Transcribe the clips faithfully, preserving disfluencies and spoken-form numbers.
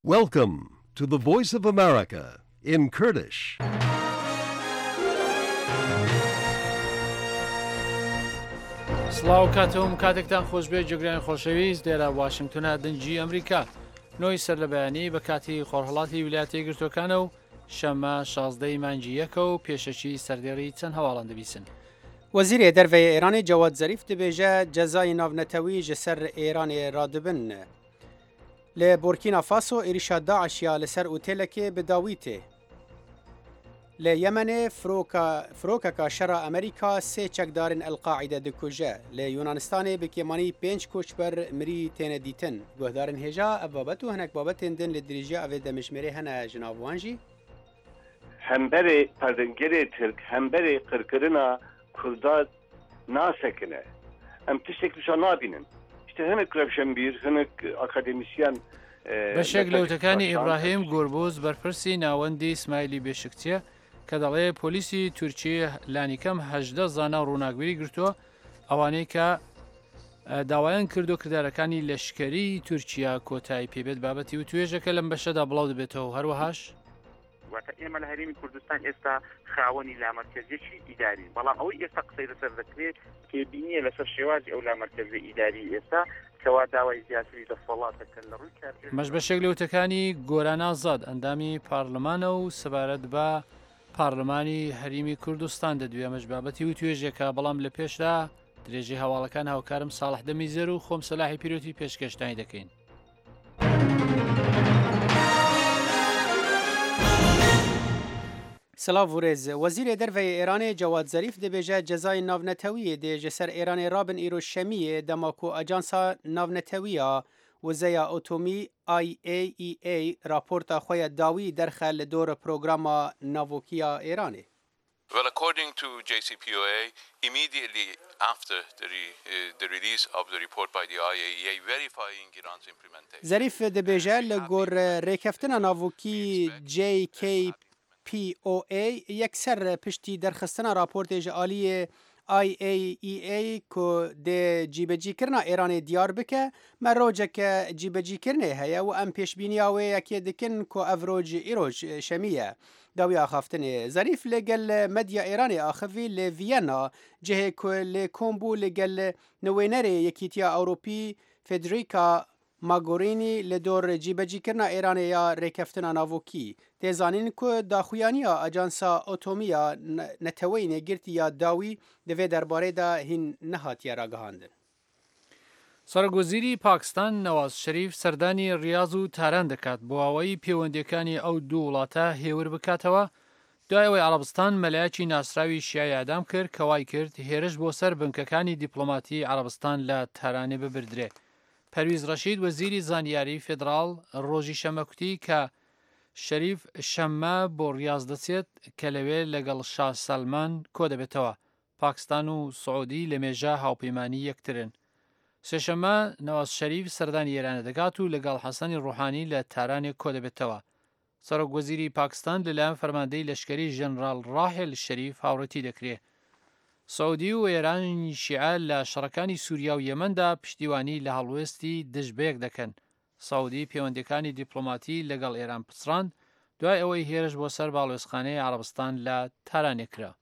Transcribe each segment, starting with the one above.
Welcome to the Voice of America in Kurdish. سڵاو کاتەوم کاتێکتان خۆشبێ جگران خۆشەویست لێرە واشنگتنە دنجی ئەمریکا نۆی سەر لە بەیانی بە کاتی خۆرهڵاتی ویلایەتە یەکگرتووەکانە و شەمە شازدەی مانگی یەکە و پێشەکی سەردێڕی چەند هەواڵان دەبیسن. وەزیرێ دەرەوەی ئێرانی جەواد زەریف دەبێژە جەزای ناونەتەوی ji ser ئێرانê radibin. لە بورکینا فاسۆ êrişa Daişya li ser otelekê bi dawî tê. Li Yemenê firokeka şera Amerîka sê çekdarên El-Qaîde dikuje. Li Yunanistanê bi kêmanî pênc koçber mirî têne dîtin. Guhdarên hêja ev babet û hinek babetên din li dirêjiya ev ê demijmêrê hene ji nav wan jî? Hemberê perdingerê Tirk hemberê qirkirina Kurda nasekine. Em tiştek wisa nabînin. İşte hinek rewşenbîr, hinek akademisyen بەشێک لەوتەکانی ئیبراهیم گۆربۆز بەرپرسی ناوەندی ئیسماعیلی بێشکچیە کە دەڵێ پۆلیسی تورکیە لانیکەم هەژدە زانا ڕووناکبەری گرتووە ئەوانەی کە داوایان کردو کردارەکانی لەشکەری تورکیا کۆتایی پێبێت بابەتی و توێژەکە لەم بەشەدا بڵاو دەبێتەوە هەروەهاش واتە ئێمە لە هەرێمی کوردستان ئێستا خاوەنی لامەرکەزیەکی ئیداری بەڵام ئەوەی ئێستا قسەی لەسەر دەکرێت پێبینیە لەسەر شێوازی ئەو لامەرکەزی ئیداری ئێستا کەوا داوای زیاتری دەسەڵاتەکەن لە ڕووی کار مەش بەشێک لەوتەکانی گۆران ئازاد ئەندامی پارلمانە و سەبارەت بە پارلمانی هەرێمی کوردستان دەدوێ مەش بابەتی و توێژێکە بەڵام لە پێشدا درێژەی هەواڵەکان هاوکارم ساڵح دەمیزەر و خۆم سەلاحی پیرۆتی پێشکەشتانی دەکەین. سلااو ورێز وەزیرێ دەرەوەی ئێرانê Cewad Zerîf dibêje cezayê navnetewiyê dê ji ser Îranê rabin îro şemiyê dema ku ajansa navnetewiya Wizeya Otomî I A E A raporta xwe ya dawî derxe li dor programa navokiya Îranê. Well, according to J C P O A, immediately after the, re, uh, the release of the report by the I A E A verifying Iran's implementation. Zerîf dibêje li gor rêkeftina navokî J K P O A yekser piştî derxistina raportê ji aliyê I A E A ku dê cîbecîkirina Îranê diyar bike me rojeke cîbecîkirinê heye û em pêşbîniya wê yekê dikin ku ev roj îroj şemî ye. Dawî axaftinê Zerîf lê gel medya Îranê axivî lê Viyana cihê ku lê kombû lê gel newênerê Yekîtiya Ewropî Federica Mogherini li dor cîbecîkirina Îranê ya rêkeftina navokî têzanîn ku daxuyaniya ajansa Otomiya neteweyînê girtiya dawî di vê derbarê de hîn nehatiye ragihandin. سەرۆکوەزیری پاکستان نەواز شەریف سەردانی ریاض و تاران دەکات بۆ ئەوەی پەیوەندیەکانی ئەو دوو وڵاتە هێور بکاتەوە دوای ئەوەی عەرەبستان مەلایەکی ناسراوی شیای ئەعدام کرد کە وای کرد هێرش بۆ سەر بنکەکانی دیپلۆماتی عەرەبستان لە تارانێ ببردرێ. پەرویز ڕەشید وەزیری زانیاری فێدراڵ ڕۆژی شەمەکوتی کە شەریف شەممە بۆ ریاض دەچێت کە لەوێ لەگەڵ شاه سەلمان کۆ دەبێتەوە. پاکستان و سعودی لە مێژە هاوپەیمانی یەکترن. سێشەممە نەواز شەریف سەردانی ئێرانە دەگات و لەگەڵ حەسەنی ڕوحانی لە تارانێک کۆ دەبێتەوە. سەرۆکوەزیری پاکستان لەلایەن فەرماندەی لەشکەری ژەنڕال ڕاحێل شەریف هاوڕێتی دەکرێت. سعودی و ئێرانی شیعە لە شەڕەکانی سووریا و یەمەندا پشتیوانی لە هەڵوێستی دژبەیەک دەکەن. سعودی پەیوەندیەکانی دیپلۆماتی لەگەڵ ئێران پچڕاند دوای ئەوەی هێرش بۆ سەر باڵێۆزخانەی عەرەبستان لە تارانێکرا.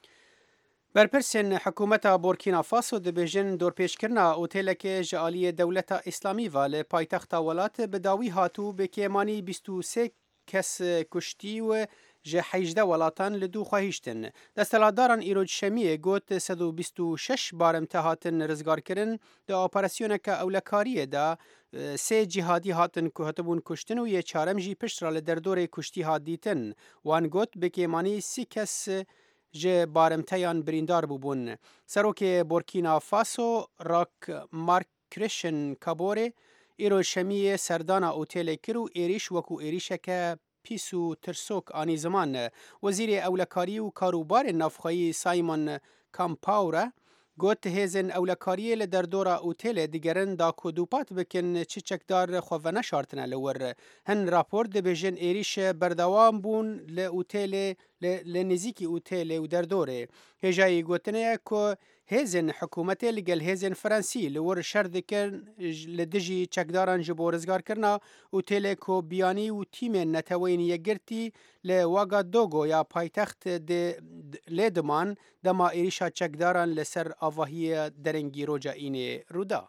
بەرپرسên حکوومەتا بورکینا فاسۆ dibêjin dorpêşkirina otelekê ji aliyê dewleta Îslamî ve li paytexta welatê bi dawî hatû bi kêmanî bîst û sê kes kuştî û ji hejde welatan li dû xwehîştin. Desthilatdaran îroj şemiyê got sed û bîst û şeş barem te hatin rizgarkirin di operasyoneka ewlekariyê de sê cîhadî hatin ku hatibûn kuştin û yê çarem jî piştra li derdorê kuştî hat dîtin. Wan got bi kêmanî sî kes ji baremteyan birîndar bûbûn. Serokê Burkina Faso Rak Mark Christian Kaborê îroj şemiyê serdana otelê kir û êrîş wekû êrîşeke pîs û tirsok anî ziman. Wezîrê Ewlekarî û Karûbarên Navxweyî Simon Kampawre got hêzên ewlekariyê li derdora otelê digerin da ku dûpat bikin çi çekdar xwe veneşartine li wir. Hin rapor dibêjin êrîş berdewam bûn li otelê لە نزیکی ئوتێلێ و دەردۆرێ هێژایی گوتنەیە کۆ هێزن حکوومەتێ لەگەل هێزن فەرەنسی لەوەر شەر دکن لە دژی چەکداران ji بۆ ڕزگارکردنا ئوتێلێ کۆ بیانی و تیمێن نەتەوەین یەکگرتی لە واگادۆگۆ یا پایتەخت لێ دمان دەما ئێریشا چەکداران لەسەر ئاڤاهیە دەرەنگی ڕۆژە ئینێ ڕوودا.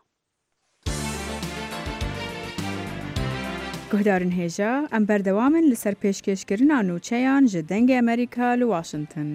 گهدارن هێژە ئەم بەردەوامن لەسەر پێشکەشکردنا نوچەیان ji dengê Amerîka li Washington.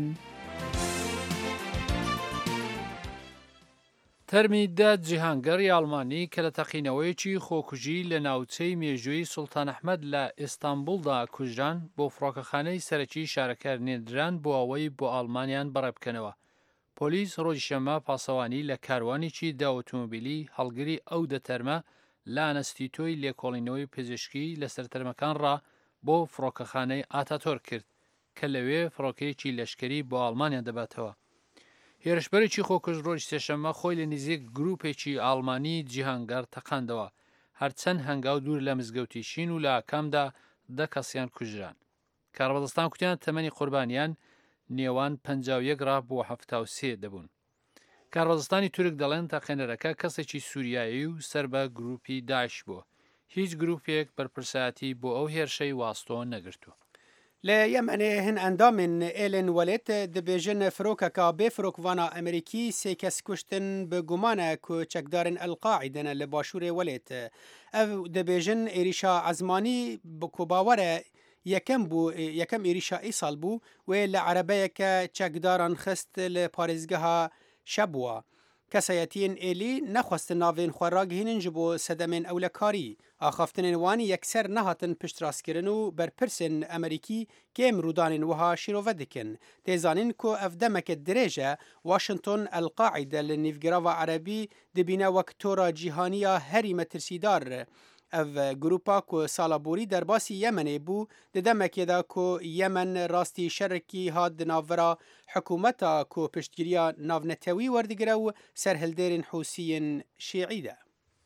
تەرمی دا جیهانگەڕی ئەڵمانی کە لە تەقینەوەیەکی خۆکوژی لە ناوچەی مێژووی سوڵتان ئەحمەد لە ئێستانبولدا کوژران بۆ فڕۆکەخانەی سەرەکی شارەکە نێردران بۆ ئەوەی بۆ ئەڵمانیان بەڕێبکەنەوە. پۆلیس ڕۆژی شەمە پاسەوانی لە کاروانێکی دا ئۆتۆمۆبیلی هەڵگری ئەو دەتەرمە لە ئانەستیتۆی لێکۆڵینەوەی پزیشکی لە سەرتەرمەکان ڕا بۆ فڕۆکەخانەی ئاتاتۆر کرد کە لەوێ فڕۆکەیەکی لەشکری بۆ ئەڵمانیا دەباتەوە. هێرشبەرێکی خۆکوژ ڕۆژ سێشەمە خۆی لە نزیک گروپێکی ئاڵمانی جیهانگەر تەقاندەوە هەرچەند هەنگاو دوور لە مزگەوتی شین و لە ئاکامدا دە کەسیان کوژران. کاربەدەستان کوتیان تەمەنی قوربانیان نێوان پەنجاو یەک ڕا بۆ هەفتا و سێ دەبوون. کاربەدەستانی تورک دەڵێن تاقێنەرەکە کەسێکی سووریایی و سەر بە گروپی داعش بووە. هیچ گروپێک بەرپرسایەتی بۆ ئەو هێرشەی واستۆ نەگرتووە. لە یەمەنێ هن ئەندامن ئێلن وەلێت دەبێژن فرۆکەکە بێ فرۆکڤانە ئەمریکی سێ کەس کوشتن بە گومانە کو چەکدارن ئەلقاعیدەنە لە باشوورێ وەلێت. ئەو دەبێژن ئێریشا عەزمانی بکوباوەرە یەکەم بوو یەکەم ئێریشا ئیساڵ بوو وێ لە عەرەبەیەکە چەکداران خست لە پارێزگەها شەبووە. کەسایەتیên êlî nexwestin navên xwe ragihînin ji bo sedemên ewlekarî. Axaftinên wanî yekser nehatin piştrastkirin û berpirsên Emerîkî kêm rûdanên wiha şîrove dikin. Têzanîn ku ev demeke dirêj e, Washington Elqaîde li nîvgirava Erebî dibîne wek tora cîhaniya herî metirsîdar. Ev grupa ku sala borî derbasî Yemenê bû di demekê de ku Yemen rastî şerekî hat di navbera hikûmeta ku piştgiriya navnetewî werdigire û serhildêrên Hûsiyên Şîî de.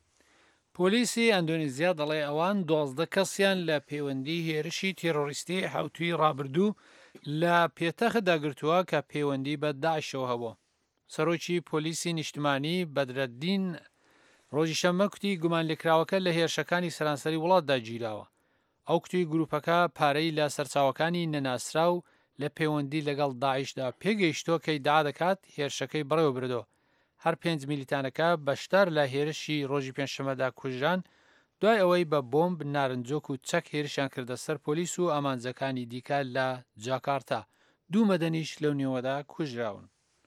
پۆلیسی ئەندۆنیزیا دەڵێ ئەوان دوازدە کەسیان لە پەیوەندی هێرشی تێرۆریستی حوتوی ڕابردوو لە پێتەخت داگرتووە کە پەیوەندی بە داعشەوە هەبووە. سەرۆکی پۆلیسی نیشتمانی بەدرەدین ڕۆژی شەممە کوتی گومان لێکراوەکە لە هێرشەکانی سەرانسەری وڵاتدا گیراوە. ئەو کوتی گروپەکە پارەی لە سەرچاوەکانی نەناسرا و لە پەیوەندی لەگەڵ داعشدا پێگەیشتۆ کەی دا دەکات هێرشەکەی بڕێوە بردۆ. هەر پێنج میلیتانەکە بەشدار لە هێرشی ڕۆژی پێنجشەممەدا کوژران دوای ئەوەی بە بۆمب نارنجۆک و چەک هێرشیان کردە سەر پۆلیس و ئامانجەکانی دیکە لە جاکارتا. دوو مەدەنیش لەو نێوەدا کوژراون.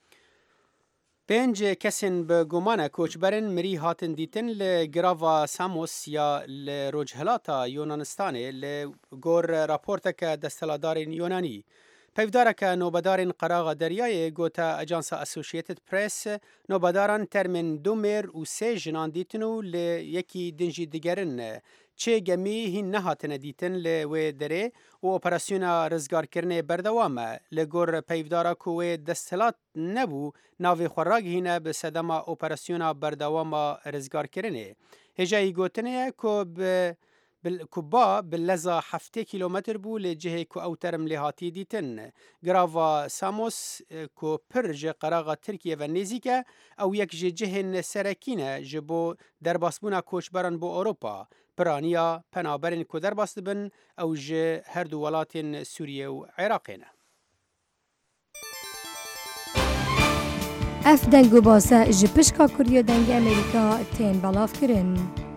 پێنج کەسن بە گومانە کۆچبەرن مری هاتن دیتن لە گراڤا سامۆس یا لە ڕۆژهەڵاتە یۆنانستانê li gor raporteke desthilatdarên Yonanî. Pevdareke nobedarên qeraxa deryayê gote Ajansa Associated Press nobedaran termên du mêr û sê jinan dîtin û li yekî din jî digerin. Çê gemî hîn nehatine dîtin li wê derê û operasyona rizgarkirinê berdewam e. Li gor peyvdara ku wê desthilat nebû navê xwe ragihîne bi sedema operasyona berdewama rizgarkirinê. Hêjayî gotinê ye ku bi ku ba bi leza heftê kîlometr bû lê cihê ku ew term lê hatî dîtin. Grava Samos ku pir ji qeraxa Tirkiye ve nêzik e, ew yek ji cihên serekî ne ji bo derbasbûna koçberan bo Ewropa. Piraniya penaberên ku derbas dibin ew ji her du welatên Sûriye û Iraqê ne. Ev deng û base ji pişka Kuriya dengê Amerîka tên belavkirin.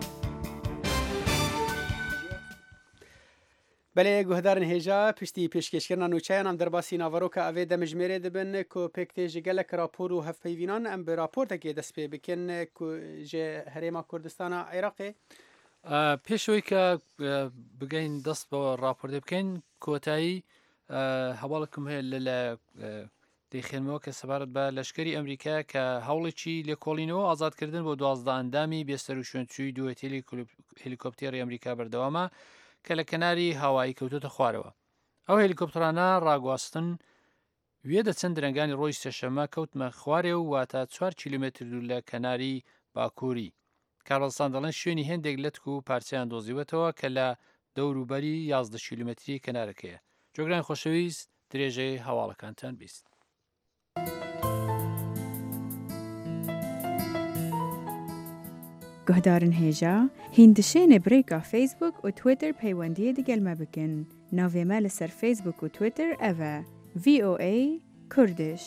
Belê guhdarên hêja piştî pêşkêşkirina nûçeyan em derbasî navaroka evê demijmêrê dibin ku pêk tê ji gelek rapor û hevpeyvînan em bi raportekê dest pê bikin ku ji Herêma Kurdistana Iraqê. پێشەوەی کە بگەین دەست بە راپۆرتێ بکەین کۆتایی هەواڵکم هەیە لە دەیخێنمەوە کە سەبارەت بە لەشکری ئەمریکا کە هەوڵێکی لێکۆڵینەوە ئازادکردن بۆ دوازدە ئەندامی بێسەر و شوێنچووی دووەتێلی هێلیکۆپتێری ئەمریکا بەردەوامە کە لە کەناری هاوایی کەوتۆتە خوارەوە. ئەو هێلیکۆپترانە ڕاگواستن وێ دەچەند درنگانی ڕۆژی سێشەممە کەوتمە خوارێ و واتە چوار کیلومتر دوور لە کەناری باکووری. کارۆڵستان دەڵێن شوێنی هێندێک لەتک و پارچیان دۆزیوەتەوە کە لە دەوروبەری یازدە کیلومتری کەنارەکەیە. جۆگران خۆشەویست درێژەی هەواڵەکانتان بیست. گهدارن هێژا هیندشێنێ برێکا فیسبوک و تویتر پەیوەندیە دەگەلمە بکەن. ناوێمە لەسەر فیسبوک و تویتر ئەڤە ڤی ئۆ ئەی کوردش.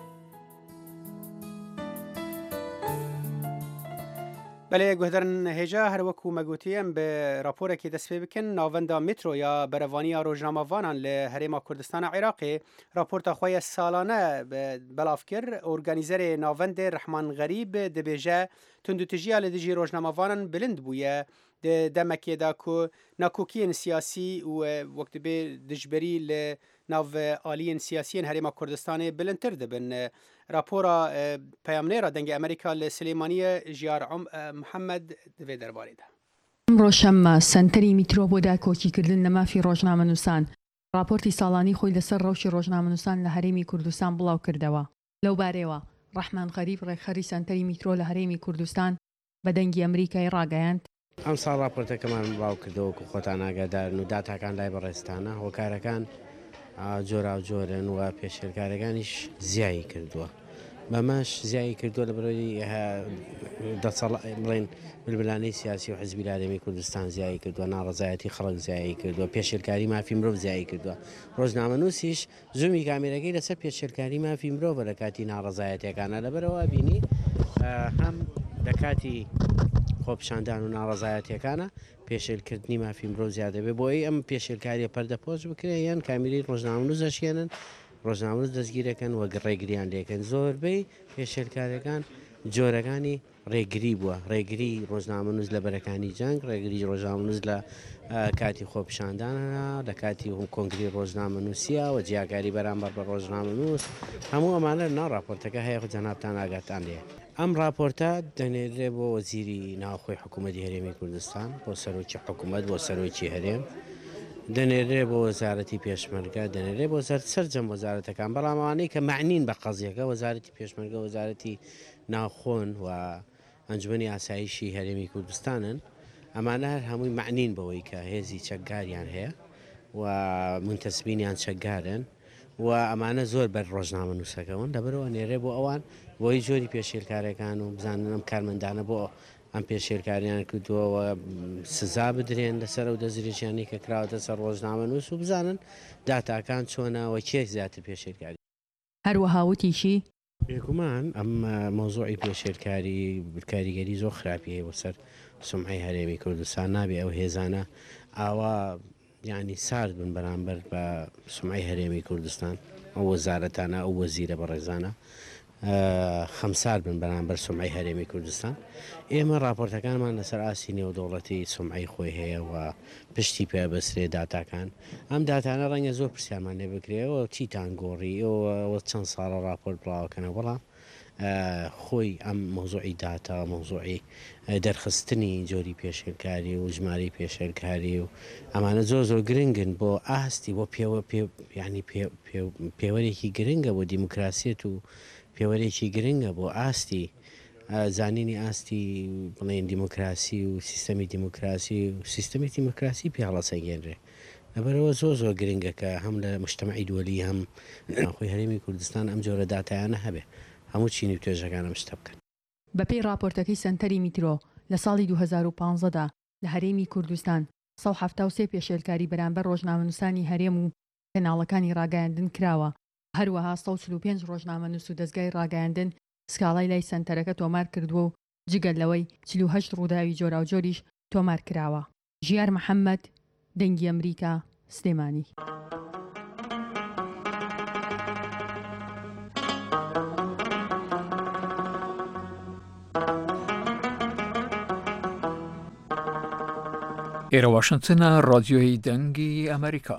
بەڵێ گوهدەرن هێژا هەروەکو مەگوتیەم بە راپۆرێکی دەست پێ بکەن ناوەندا مترۆ یا بەرەوانیە ڕۆژنامەوانان لە هەرێما کوردستانە عێراقێ راپۆرتە خۆیە ساڵانە بەلاف کرد ئۆرگانیزەرێ ناوەندێ ڕەحمان غەریب دەبێژە توندوتیژیا لە دژی ڕۆژنامەوانان بلند بوویە دەمەکێدا کو ناکۆکیên سیاسی و وەک دەبێ دژبەری لە ناو ئالیên سیاسیên هەرێما کوردستانê bilindtir dibin. Rapora peyamnêra dengê Amerîka li Silêmaniyê Jiyar Mihemed divê derbarê de. ئەمڕۆ شەممە سەنتەری میترۆ بۆ داکۆکیکردن لە مافی ڕۆژنامەنووسان. راپۆرتی ساڵانی خۆی لەسەر ڕەوشی ڕۆژنامەنووسان لە هەرێمی کوردستان بڵاو کردەوە. لەو بارەیەوە ڕەحمان غەریب ڕێکخەری سەنتەری میترۆ لە هەرێمی کوردستان بە دەنگی ئەمریکای ڕاگەیاند ئەم ساڵ راپۆرتەکەمان بڵاو کردەوەکو خۆتان ئاگادارن و داتاکان لای بەڕێستانە هۆکارەکان جۆرا و جۆرن و پێشێرکارەکانیش زیایی کردووە. بەمەش زیایی کردووە لە بەرۆی بڵێن بلبلانەی سیاسی و حزبی لادەمی کوردستان زیایی کردووە، ناڕزایەتی خەڵک زیایی کردووە، پێشێرکاری مافی مرۆڤ زیایی کردووە. ڕۆژنامەنووسیش زوومی کامێرەکەی لەسەر پێشێرکاری مافی مرۆڤە لە کاتی ناڕزایەتەکانە لەبەرەوە بینی هەم لە کاتی خۆپشاندان و ناڕزایەتەکانە پێشێرکردنی مافی مرۆڤ زیادە بێ بۆی ئەم پێشێرکاریە پەردەپۆش بکرێ یان کامیری ڕۆژنامەنووس دەشێنن ڕۆژنامەنووس دەستگیرەکەن وە ڕێگریان لێکن. زۆربەی پێشێرکارەکان جۆرەکانی ڕێگری بووە، ڕێگری ڕۆژنامەنووس لە بەرەکانی جەنگ، ڕێگری ڕۆژنامەنووس لە کاتی خۆپشاندانە، لە کاتی کۆنگری ڕۆژنامەنووسیە و جیاکاری بەرامبەر بە ڕۆژنامەنووس هەموو ئەمانە ناو راپۆرتەکە هەیە و جەنابتان ئاگاتان لێ. ئەم راپۆرتە دەنێرێ بۆ وەزیری ناوخۆی حکوومەتی هەرێمی کوردستان، بۆ سەرۆکی حکوومەت، بۆ سەرۆکی هەرێم، دەنێرێ بۆ وەزارەتی پێشمەرگە، دەنێرێ بۆ سەرجەم وەزارەتەکان، بەڵام ئەوانەی کە معنین بە قەزیەکە وەزارەتی پێشمەرگە، وەزارەتی ناوخۆن و ئەنجومەنی ئاسایشی هەرێمی کوردستانن، ئەمانە هەر هەمووی معنین بەوەی کە هێزی چەکداریان هەیە و منتەسبینیان چەکدارن و ئەمانە زۆر بەر ڕۆژنامەنووسەکەون. لەبەرەوە نێرێ بۆ ئەوان بۆی جۆری پێشێرکارەکان و بزانن ئەم کارمەندانە بۆ ئەم پێشێرکاریان کردووەوە سزا بدرێن لەسەر و دەزریشیانی کە کراوەتە سەر ڕۆژنامەنووس و بزانن داتاکان چۆنەوە کێ زیاتر پێشێرکاری. هەروەها وتیشی بێگومان ئەم مۆزوعی پێشێرکاری کاریگەری زۆر خراپی بۆ سەر سومعی هەرێمی کوردستان نابێ ئەو هێزانە ئاوا یعنی سارد بن بەرامبەر بە سومعی هەرێمی کوردستان، ئەو وەزارەتانە ئەو وەزیرە بەڕێزانە خەمسار بن بەرامبەر سومعی هەرێمی کوردستان. ئێمە راپۆرتەکانمان لەسەر ئاسی نێودەوڵەتی سومعی خۆی هەیە و پشتی پێ بەسرێ داتاکان. ئەم داتانە ڕەنگە زۆر پرسیارمان لێ بکرێەوە چیتان گۆڕی ئەوە چەند ساڵە راپۆرت بڵاوکەنە، بەڵام خۆی ئەم مۆزوعی داتا مۆزوعی دەرخستنی جۆری پێشێرکاری و ژماری پێشێرکاری و ئەمانە زۆر زۆر گرنگن بۆ ئاستی بۆ ینی پێوەرێکی گرنگە بۆ دیموکراسیەت و پێوەرێکی گرنگە بۆ ئاستی زانینی ئاستی بڵێن دیموکراسی و سیستەمی دیموکراسی و سیستەمی دیموکراسی پیاڵە سەگەێنرێ. لەبەرەوە زۆر زۆر گرنگە کە هەم لە مجتەمەعی دووەلی هەم خۆی هەرێمی کوردستان ئەم جۆرە داتایانە هەبێ هەموو چینی و توێژەکانە شتە بکەن. بەپێی راپۆرتەکەی سەنتەری میترۆ لە ساڵی دوو هەزار و پانزەدا لە هەرێمی کوردستان سەد هەفتە و سێ پێشێرکاری بەرامبەر ڕۆژنامەنووسانی هەرێم و کەناڵەکانی ڕاگەیاندن کراوە. هەروەها سەد و چل و پێنج ڕۆژنامەنووس و دەستگای ڕاگەیاندن سکاڵای لای سەنتەرەکە تۆمار کردووە و جگەل لەوەی چل و هەشت ڕووداوی جۆرا و جۆریش تۆمار کراوە. ژیار محەممەد، دەنگی ئەمریکا، سلێمانی. ئێرە واشنگتنە، ڕادیۆی دەنگی ئەمریکا.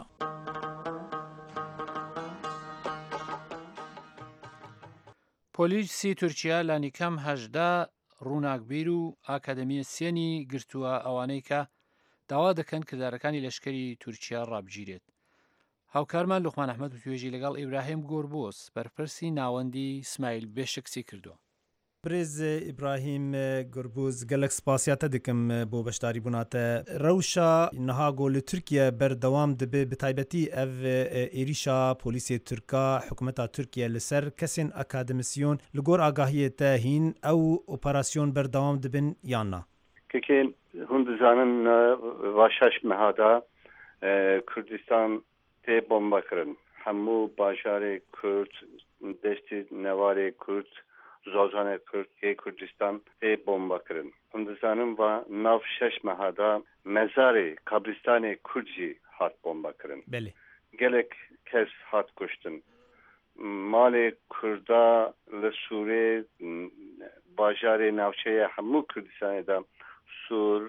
پۆلیسی تورکیا لە نیکەم هەژدە ڕووناکبیر و ئاکادمیە سێنی گرتووە ئەوانەی کە داوا دەکەن کردارەکانی لەشکری تورکیا ڕابگیرێت. هاوکارمان لوقمان ئەحمەد و توێژی لەگەڵ ئیبراهیم گۆربۆس بەرپرسی ناوەندی ئیسماعیل بێشکسی کردووە. برز إبراهيم قربوز قالك سباسياتا دكم بو بشتاري بناتا روشا نهاغو لتركيا بردوام دبي بتايبتي اف إيريشا بوليسي تركا حكومتا تركيا لسر كسين أكاديميسيون لغور آگاهية تاهين أو أوبراسيون بردوام دبن يانا كيكين هندزانن واشاش مهادا كردستان تي بومبا کرن همو باجار کرد دشتی نوار کرد زوزان کرد که کردستان تی بومبا کرن هندزانن و ناف شش مهادا مزار قبرستان کردجی هات بومبا کرن بله گلک کس هات کشتن مال کردا لسوره باجار ناوچه همو کردستان دا سور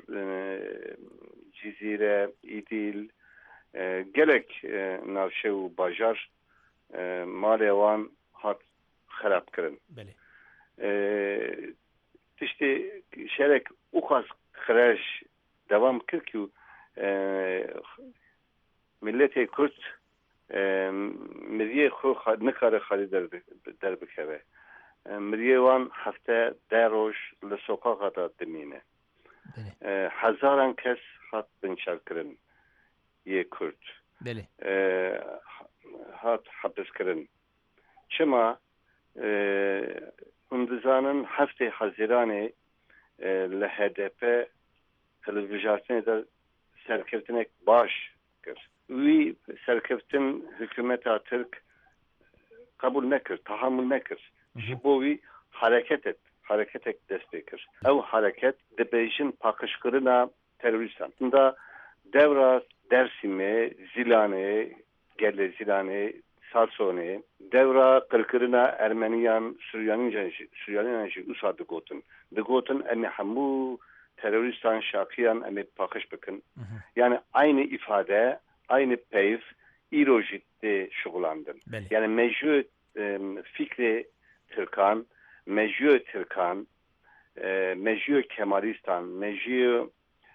جزیره ایدیل gelek navşe û bajar malê wan hat xerab kirin. Tiştê şerek û xas xireş devam kir ku milletê Kurd miriyê xwe nikare xalî derbikeve. Miriyê wan hefte deh roj li sokaxa da dimîne. Hezaran kes hat binçar kirin. یه کرد بله هات حبس کردن چما هندزانن هفته حزیرانه لهدف تلویزیون در سرکفتنک باش کرد وی سرکفتن حکومت ترک قبول نکرد تحمل نکرد جبوی حرکت حرکت دست کرد او حرکت دبیجن پاکشکرنا تروریستان دا devra Dersim'e, Zilan'e, Gelle Zilan'e, Sarson'e, devra Kırkırına Ermeniyan, Süryan'ın Süryan'ın usa dıgotun. Dıgotun emi hamu teröristan şakiyan emi pakış bakın. Yani aynı ifade, aynı peyf, İrojitte şugulandın. Yani mecbur fikri Türkan, mecbur Türkan, mecbur Kemalistan, mecbur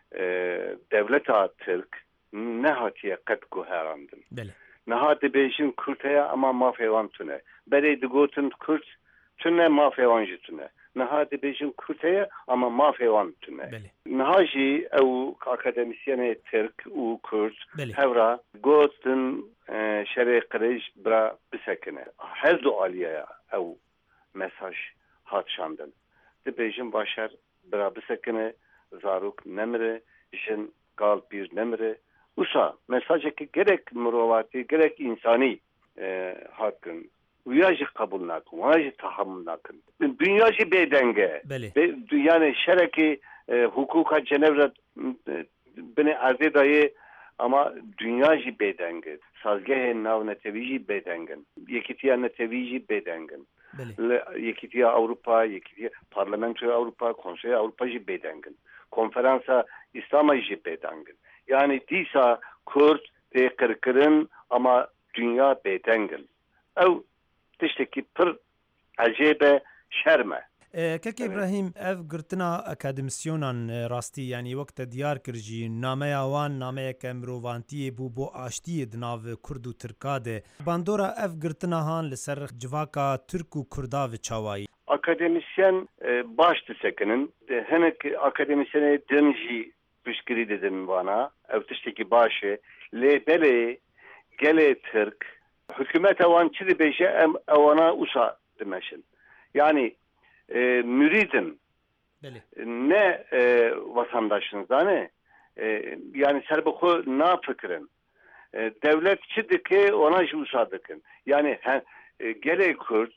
devleta Türk nehatiye qed guherandin. Nehati bejin Kurtaya ama mafevan tune. Berey digotin Kurt tune mafevan jitune. Nehati bejin Kurtaya ama mafevan tune. Nehaji ev akademisyene Türk u Kurt hevra gotin şerê qirêj bira bisekine. Her du aliyaya ev mesaj hat şandin. Dibêjin başer bira bisekine zarok nemre, jin gal bir nemre. Usa mesajı ki gerek murovati, gerek insani e, hakkın. Uyajı kabul nakın, uyajı tahammül nakın. Dünyacı bedenge. Be, yani şereki e, hukuka Cenevre e, beni ardı dayı ama dünyacı bedenge. Sazgehe nav netevici bedengen. Yekitiya netevici bedengen. Yekitiya Avrupa, yekitiya Parlamentoya Avrupa, Konsey Avrupacı bedengen. Konferansa İslamacı bedengen. Yani disa Kürt te kırkırın ama dünya bedengen. Ev tişteki pır acebe şerme. Kek İbrahim ev girtina akademisyonan rastî yani wekte diyar kir jî nameya wan nameyeke mirovantiyê bû bo aştiyê di nav Kurd û Tirka de. Bandora ev girtina han li ser civaka Türk û Kurda ve çawayî. Akademisyen baş disekinin hinek akademisyenê din jî piştgirî didin bana ev tiştekî baş e lê belê gelê Türk hükümeta wan çi dibêje em ewana usa dimeşin. Yani e, müridin Beli. ne e, vatandaşınızda ne e, yani serbixu na fikirin e, devlet çi dike ona jî usa dikin. Yani he, e, gelê Kürt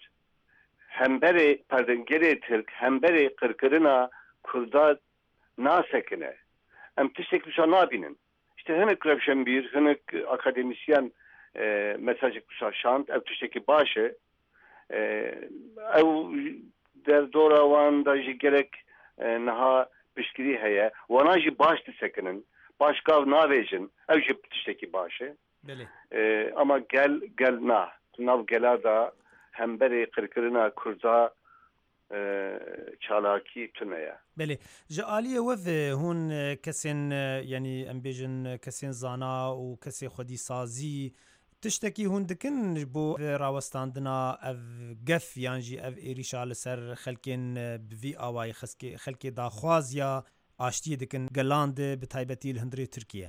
hemberê pardon gelê Türk hemberê kırkırına Kurda nasekine em tiştek usa nabinin. İşte hinek revşenbir, hinek akademisyen e, mesajı usa şant ev tişteki başı e, ev der dora wan da jî gerek e, niha piştgirî heye wana jî baş disekinin başkav navêjin ev jî tiştekî baş e e, ama gel gel na nav gela da hemberê qirkirina Kurda e, çalakî tuneye. Belê ji aliyê wev hûn kesên yani em bêjin kesên zana û kesê xwedî sazî تشتێکی هون دکن بۆ ڕاوەستاندنا ئەv گەف یانجی ئەv عێریشا لەسەر خەلکێن بڤی ئاوای خەلکێ داخواز یا ئاشتیە دکن گەلاندە بە تایبەتی لە هەندێ تورکیە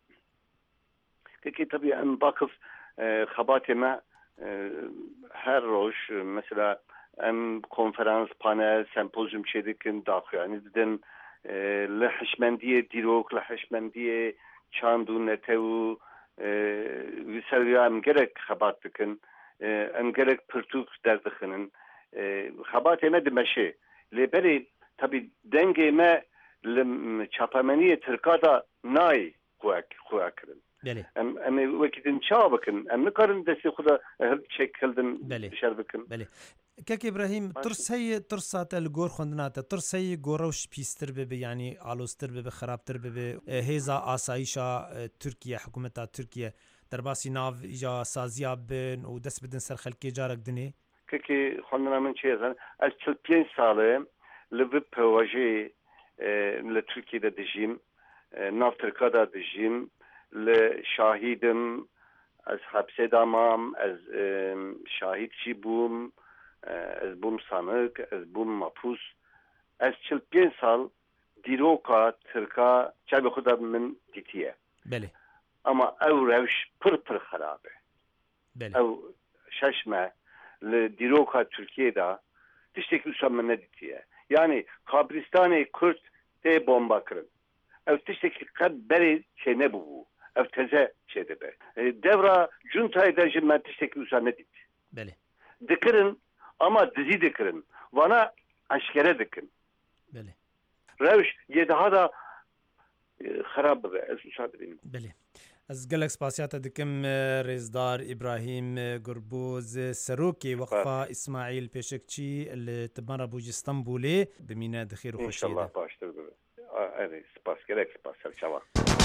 كي طبيعي ام باكف خباتي ما هر روش مثلا ام كونفرانس بانل سمبوزيوم شدكن داخل يعني ددن لحشمندية ديروك لحشمندية چاندو نتو ويساليا ام gerek خبات دكن ام gerek پرتوك دردخنن خباتي ما دمشي لبري طبي دنگي ما لچاپمنية تركادا ناي خواك خواكرن ام ام وكيدن چاوبكن ام نكارن دسي خدا هل شكلدن شربكن بله كاك ابراهيم ترسي ترسات الجور خوندنات ترسي جوروش بيستر به يعني علوستر به خرابتر به هيزا آسايشا تركيا حكومة تركيا درباسي ناف إجا سازيا بن ودس بدن سر خلقي جارك دني كاكي خوندنا من شيء از تلبين سالة لبب بواجه لتركيا دا دجيم ناف تركا دا دجيم لشاهدم از حبسه دامام از شاهد چی بوم از بوم سانق از بوم مپوس از چل پین سال دیروکا ترکا چه خدا من دیتیه بله اما او روش پر پر خرابه بله او ششمه لدیروکا ترکیه دا تشتکی اصلا من ندیتیه yani Kabristan'ı Kürt de bomba kırın. Ev tişteki kad beri şey ne bu? Ev teze şey de be. Devra cuntayı da jimmen tişteki usanne dit. Beli. Dikirin ama dizi dikirin. Vana aşkere dikin. Beli. Revş ye daha da خراب be. Ez usanne benim. Beli. از گلک سپاسیات دکم رزدار ابراهیم گربوز سروکی وقفه اسماعیل پیشکچی لتبان ربوج استانبولی بمینه دخیر و خوشی. انشالله باشتر ببه. آره سپاس گلک سپاس سرچوا.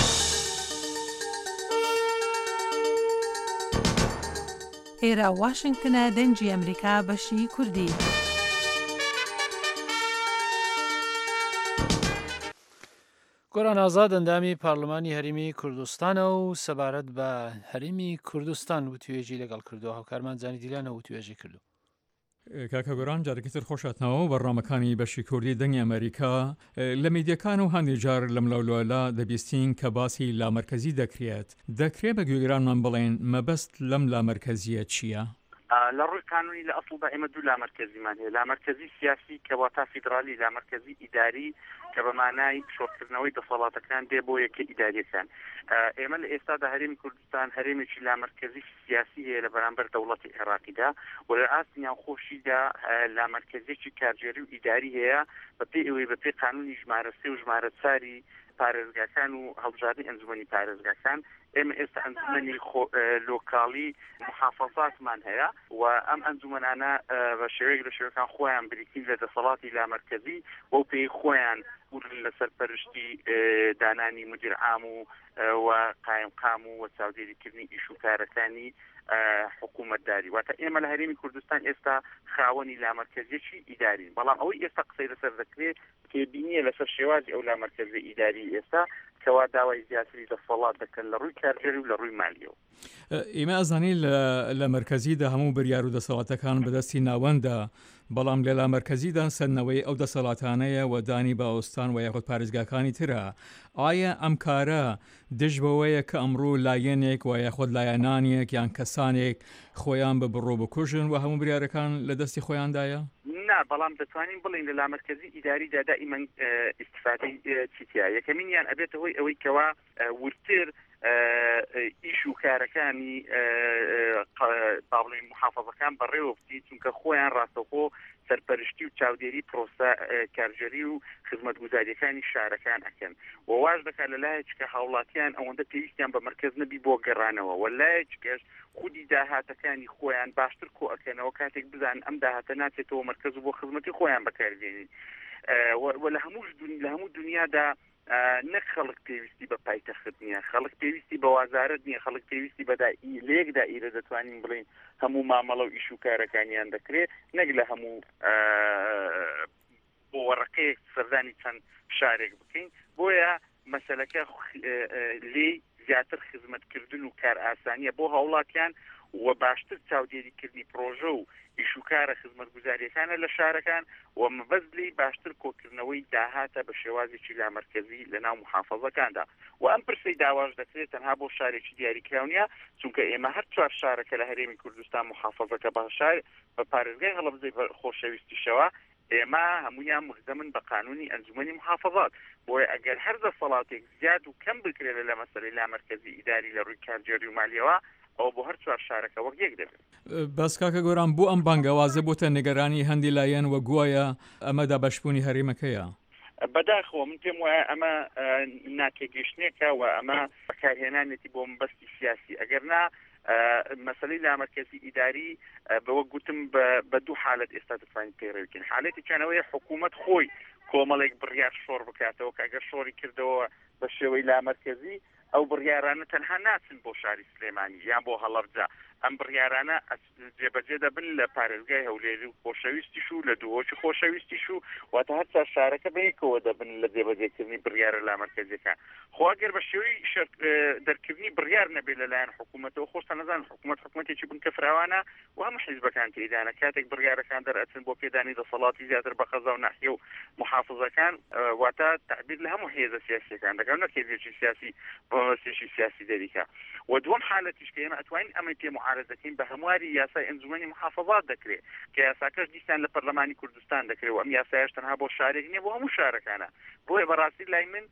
ئێرە واشنگتنە دەنجی ئەمریکا بەشی کوردی. گۆران ئازاد ئەندامی پارلمانی هەرێمی کوردستانە و سەبارەت بە هەرێمی کوردستان وتوێژی لەگەڵ کردووە. هاوکارمان زانی دیلانە وتوێژی کردو. کاکە گۆران جارێکی تر خۆشاتنەوە بەڕامەکانی بەشی کوردی دەنگی ئەمریکا لە میدیەکان و هەندێک جار لەم لەولۆلا دەبیستین کە باسی لامەرکەزی دەکرێت. دەکرێت بە گوێگرانمان بڵێن مەبەست لەم لامەرکەزیە چییە؟ لە ڕووی قانونی لە ئەسڵدا ئێمە دوو لامەرکەزیمان هەیە، لامەرکەزی سیاسی کەواتە فیدرالی، لامەرکەزی ئیداری کە بە مانای شۆڕکردنەوەی دەسەڵاتەکان دێ بۆ یەکە ئیداریەکان. ئێمە لە ئێستادا هەرێمی کوردستان هەرێمێکی لامەرکەزی سیاسی هەیە لە بەرامبەر دەوڵەتی عێراقیدا و لە ئاستیان خۆشیدا لامەرکەزێکی کارژێری و ئیداری هەیە بەپێ ئەوەی بەپێ قانونی ژمارە سێ و ژمارە چاری پارێزگاکان و هەڵبژاردننی ئەنجومەنی پارێزگاکان. ئێمە ئێستا ئەنجومەنی لۆکاڵی محافەزاتمان هەیە و ئەم ئەنجومەنانە بە شێوەیەک لە شێوەکان خۆیان بریتین لە دەسەڵاتی لامەرکەزی بۆ پێی خۆیان لە سەرپەرشتی دانانی مدیر عام و و قایمقام و چاودێریکردنی ئیش و کارەکانی حکوومەتداری. واتە ئێمە لە هەرێمی کوردستان ئێستا خاوەنی لامەرکەزیەکی ئیدارین، بەڵام ئەوەی ئێستا قسەی لەسەر دەکرێت تێبینیە لەسەر شێوازی ئەو لامەرکەزی ئیداری ئێستا کەوا داوای زیاتری دەسەڵات دەکەن لە ڕووی کارژێری و لە ڕووی مالیەوە. ئێمە ئەزانی لە مەرکەزیدا هەموو بڕیار و دەسەڵاتەکان بەدەستی ناوەندە، بەڵام لە لامەرکەزیدا سەرنەوەی ئەو دەسەڵاتانەیە و دانی باوەستان و یاخود پارێزگاکانی ترە. ئایا ئەم کارە دژ بەوەیە کە ئەمڕۆ لایەنێک و یاخود لایەنانێک یان کەسانێک خۆیان بە بڕۆ بکوژن و هەموو بریارەکان لە دەستی خۆیاندایە؟ نا، بەڵام دەتوانین بڵین لە لامەرکەزی ئیداریدا دائیمەن ئیستیفادەی چیتیە. یەکەمینیان ئەبێتە هۆی ئەوەی کەوا ورتر ئیش و کارەکانی باڵێن محافەزەکان بەڕێوە بچیت، چونکە خۆیان ڕاستەوخۆ سەرپەرشتی و چاودێری پرۆسە کارژێری و خزمەتگوزاریەکانی شارەکان ئەکەن و واش دەکات لەلایەکە هاوڵاتیان ئەوەندە پێویستیان بە مەرکەز نەبی بۆ گەڕانەوە و لایەکەش خودی داهاتەکانی خۆیان باشتر کۆ ئەکەنەوە کاتێک بزان ئەم داهاتە ناچێتەوە مەرکەز و بۆ خزمەتی خۆیان بەکاردێنین. و لە هەموو لە هەموو دنیادا نەک خەڵک پێویستی بە پایتەخت نییە، خەڵک پێویستی بە وازارەت نییە، خەڵک پێویستی بە لەیەک دائیرە دەتوانین بڵین هەموو مامەڵە و ئیش و کارەکانیان دەکرێت، نەک لە هەموو بۆ وەڕقەیەک سەردانی چەند شارێک بکەین. بۆیە مەسەلەکە لێ زیاتر خزمەتکردن و کار ئاسانیە بۆ هاوڵاتیان و باشتر چاودێریکردنی پرۆژە و ئیشوکارە خزمەتگوزاریەکانە لە شارەکان و مەبەزلی باشتر کۆکردنەوەی داهاتە بە شێوازێکی لامەرکەزی لە ناو محافەزەکاندا و ئەم پرسەی داواش دەکرێت تەنها بۆ شارێکی دیاریکراونیە چونکە ئێمە هەر چوار شارەکە لە هەرێمی کوردستان محافەزەکە بە شار بە پارێزگای هەڵەبجەی خۆشەویستیشەوە ئێمە هەمویان ملزمن بە قانونی ئەنجومەنی محافەزات بۆیە ئەگەر هەر دەسەڵاتێک زیاد و کەم بکرێت لە مەسەلەی لامەرکەزی ئیداری لە ڕووی کارجێری و مالیەوە ئەو بۆ هەر چوار شارەکە وەک یەک دەبێت. بەس کاکە گۆران بۆ ئەم بانگەوازە بۆتە نیگەرانی هەندی لایەن وە گوایە ئەمەدا بەشبوونی هەرێمەکەیە. بەداخەوە من پێم وایە ئەمە ناکێگەشتنێکە و ئەمە بەکارهێنانێتی بۆ مەبەستی سیاسی ئەگەر نا مەسەلەی لامەرکەزی ئیداری بەوە گوتم بە دوو حالت ئێستا دەتوانین پێڕێوکەین حالەتێکیانەوەی حکوومەت خۆی کۆمەڵێک بڕیار شۆڕ بکاتەوە کە ئەگەر شۆڕی کردەوە بە شێوەی لامەرکەزی ئەو بڕیارانە تەنها ناچن بۆ شاری سلێمانی یان بۆ هەڵەبجە ئەم بڕیارانە جێبەجێ دەبن لە پارێزگای هەولێری و خۆشەویستیش و لە دووەکی خۆشەویستیش و واتە هەر چوار شارەکە بەیەکەوە دەبن لە جێبەجێکردنی بڕیارە لامەرکەزیەکان خۆ ئەگەر بە شێوەی دەرکردنی بڕیار نەبێت لەلایەن حکوومەتەوە خۆشتان نەزانن حکوومەت حکوومەتێکی بنکە فراوانە و هەموو حیزبەکان تێدانە کاتێک بڕیارەکان دەرئەچن بۆ پێدانی دەسەڵاتی زیاتر بە خەزا و ناحیە و محافظەکان واتە تعبیر لە هەموو هێزە سیاسیەکان دەکەن نەک هێزێکی سیاسی بەمەبەستێکی سیاسی دەریکە و دووەم حالەتیش کە ئێمە ئەتوانین ئەمەی پێ معارەزەکەین بە هەمواری یاسای ئەنجومەنی محافظات دەکرێت کە یاساکەش دیسان لە پەرلەمانی کوردستان دەکرێت و ئەم یاسایش تەنها بۆ شارێک نییە بۆ هەموو شارەکانە بۆیە بەڕاستی لای من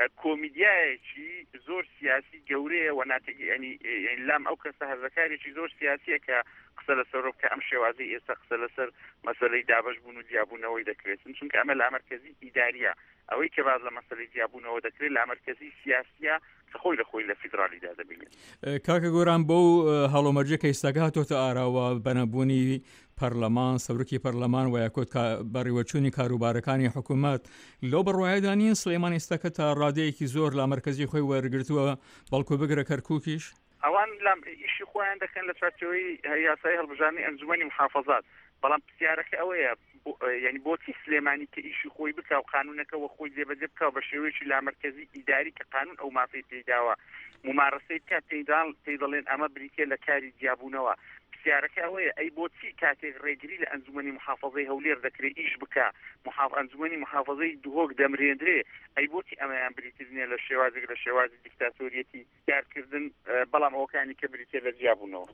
کۆمیدیایەکی زۆر سیاسی گەورەیە و ناتێنی لام ئەو کەسە هەرزەکارێکی زۆر سیاسیە کە قسە لەسەر کە ئەم شێوازی ئێستا قسە لەسەر مەسەلەی دابش بوون و جیابوونەوەی دەکرێتن چونکە ئەمە لامەرکەزی ئیداریە ئەوەی کە باز لە مەسەلەی جیابوونەوە دەکرێت لامەرکەزی سیاسیە کە خۆی لە خۆی لە فیدرالیدا دەبینێت. کاکە گۆران بۆ هەڵۆمەرجە کە ئێستاگە هاتۆتە ئاراوە بەنەبوونی پەرلەمان سەورکی پەرلەمان و یاکۆت بەڕێوەچوونی کاروبارەکانی حکوومەت لەو بەڕوایەدا نین سلێمان ئێستاکە تا ڕادەیەکی زۆر لامەرکەزی خۆی وەرگرتووە بەڵکو بگرە کەرکووکیش ئەوان لام ئیشی خۆیان دەکەن لە چارچەوەی یاسای هەڵبژارنی ئەنجومەنی محافظات بەڵام پرسیارەکە ئەوەیە ینی بۆچی سلێمانی کە ئیشی خۆی بکە و قانونەکەەوە خۆی جێبەجێ بکە بە شێوەیەکی لامەرکەزی ئیداری کە قانون ئەو مافەی پێداوە ممارەسەی بکات پێی دەڵێن ئەمە بریتێ لە کاری جیابوونەوە پرسیارەکە ئەوەیە ئەی بۆچی کاتێک ڕێگری لە ئەنجومەنی محافظەی هەولێر دەکرێت ئیش بکە ئەنجومەنی محافظەی دوهۆک دەمرێنرێ ئەی بۆچی ئەمەیان بریتنیە لە شێوازێک لە شێوازی دیکتاتۆریەتی کارکردن بەڵام ئەوەکانی کە بریتێ لە جیابوونەوە.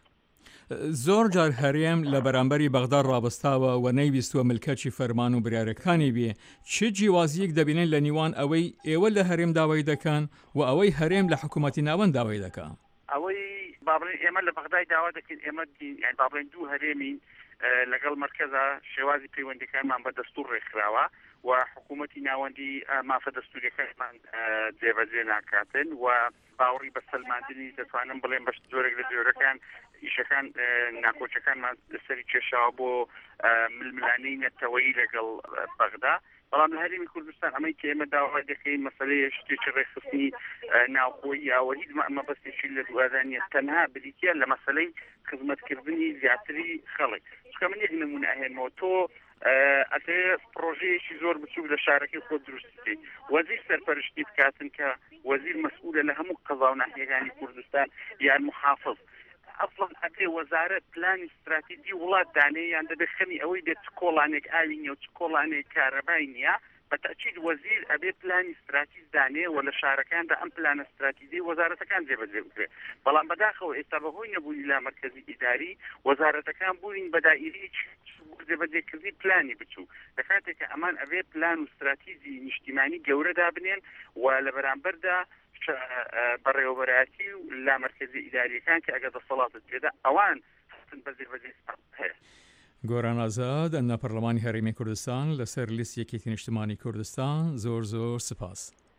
زۆر جار هەرێم لە بەرامبەری بەغداد ڕابستاوە و نەیویستوە ملکەچی فەرمان و بریارەکانی بێ چه جیوازیەک دەبینێن لە نیوان ئەوەی ئێوە لە هەرێم داوای دەکەن و ئەوەی هەرێم لە حکوومەتی ناوەند داوای دەکەن ئەوەی بابڵێن ئێمە لە بەغدای داوا دەکەین ئێمە یان بابڵێن دوو هەرێمین لەگەڵ مرکزە شێوازی پەیوەندیەکانمان بە دەستور ڕێکخراوە و حکوومەتی ناوەندی مافە دەستوریەکانمان جێبەجێ ناکاتن و باوەڕی بە سەلماندنی دەتوانم بڵێن بەش جۆرێک لە جۆرەکان ئیشەکان ناکۆچەکانمان لەسەری کێشاوە بۆ ململانەی نەتەوەیی لەگەڵ بەغدا بەڵام لە هەرێمی کوردستان ئەمەی کە ئێمە داوای دەکەین مەسەلەیە شتێکی ڕێخستنی ناوخۆیی یاوە هیچ مەبەستێکی لە دووادانیە تەنها بریتە لە مەسەلەی خزمەتکردنی زیاتری خەڵک چکە من یەک نمونە ئەهێنمەوە تۆ ئەتێ پرۆژەیەکی زۆر بچوک لە شارەکەی خۆ دروستی وەزیر سەرپەرشتی بکاتن کە وەزیر مەسئولە لە هەموو قەزا و ناحیەکانی کوردستان یان محافظ ئەفڵان ئەتێ وەزارەت پلانی استراتیجی وڵات دانێ یان دەبێت خەمی ئەوەی دێت کۆڵانێک ئاوی نیە و کۆڵانێک کارەبای نییە بەتەکید وەزیر ئەبێ پلانی استراتیژ دانێ و لە شارەکاندا ئەم پلانە استراتیژی وەزارەتەکان جێبەجێ بکرێت بەڵام بەداخەوە ئێستا بەهۆی نەبوونی لامەرکەزی ئیداری وەزارەتەکان بووین بە دائیری جێبەجێکردنی پلانی بچوو لە کاتێککە ئەمان ئەبێ پلان و استراتیژی نیشتیمانی گەورە دابنێن و لە بەرامبەردا بەڕێوەبەراتی و لامەرکەزی ئیداریەکان کە ئەگە دەسەڵاتت پێدا ئەوان بەزیر بەجێ هەیە. گۆران ئازاد ئەنە پەرلەمانی هەرێمی کوردستان لەسەر لیست یەکێتی نیشتیمانی کوردستان زۆر زۆر سپاس.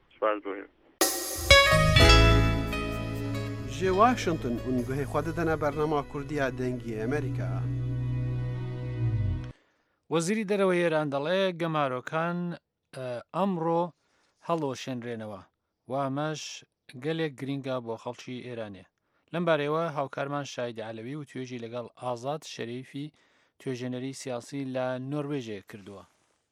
ji Washington û guhê xwe didine bernama Kurdiya dengî Amerîka. وەزیری دەرەوەی ئێران دەڵێ گەمارۆکان ئەمڕۆ هەڵۆشێنرێنەوە و ئەمەش گەلێک گرینگە بۆ خەڵکی ئێرانێ. لەم بارەوە هاوکارمان شایدی عەلەوی و توێژی لەگەڵ ئازاد شەریفی توێژێنەری سیاسی لە نۆروێژێ کردووە.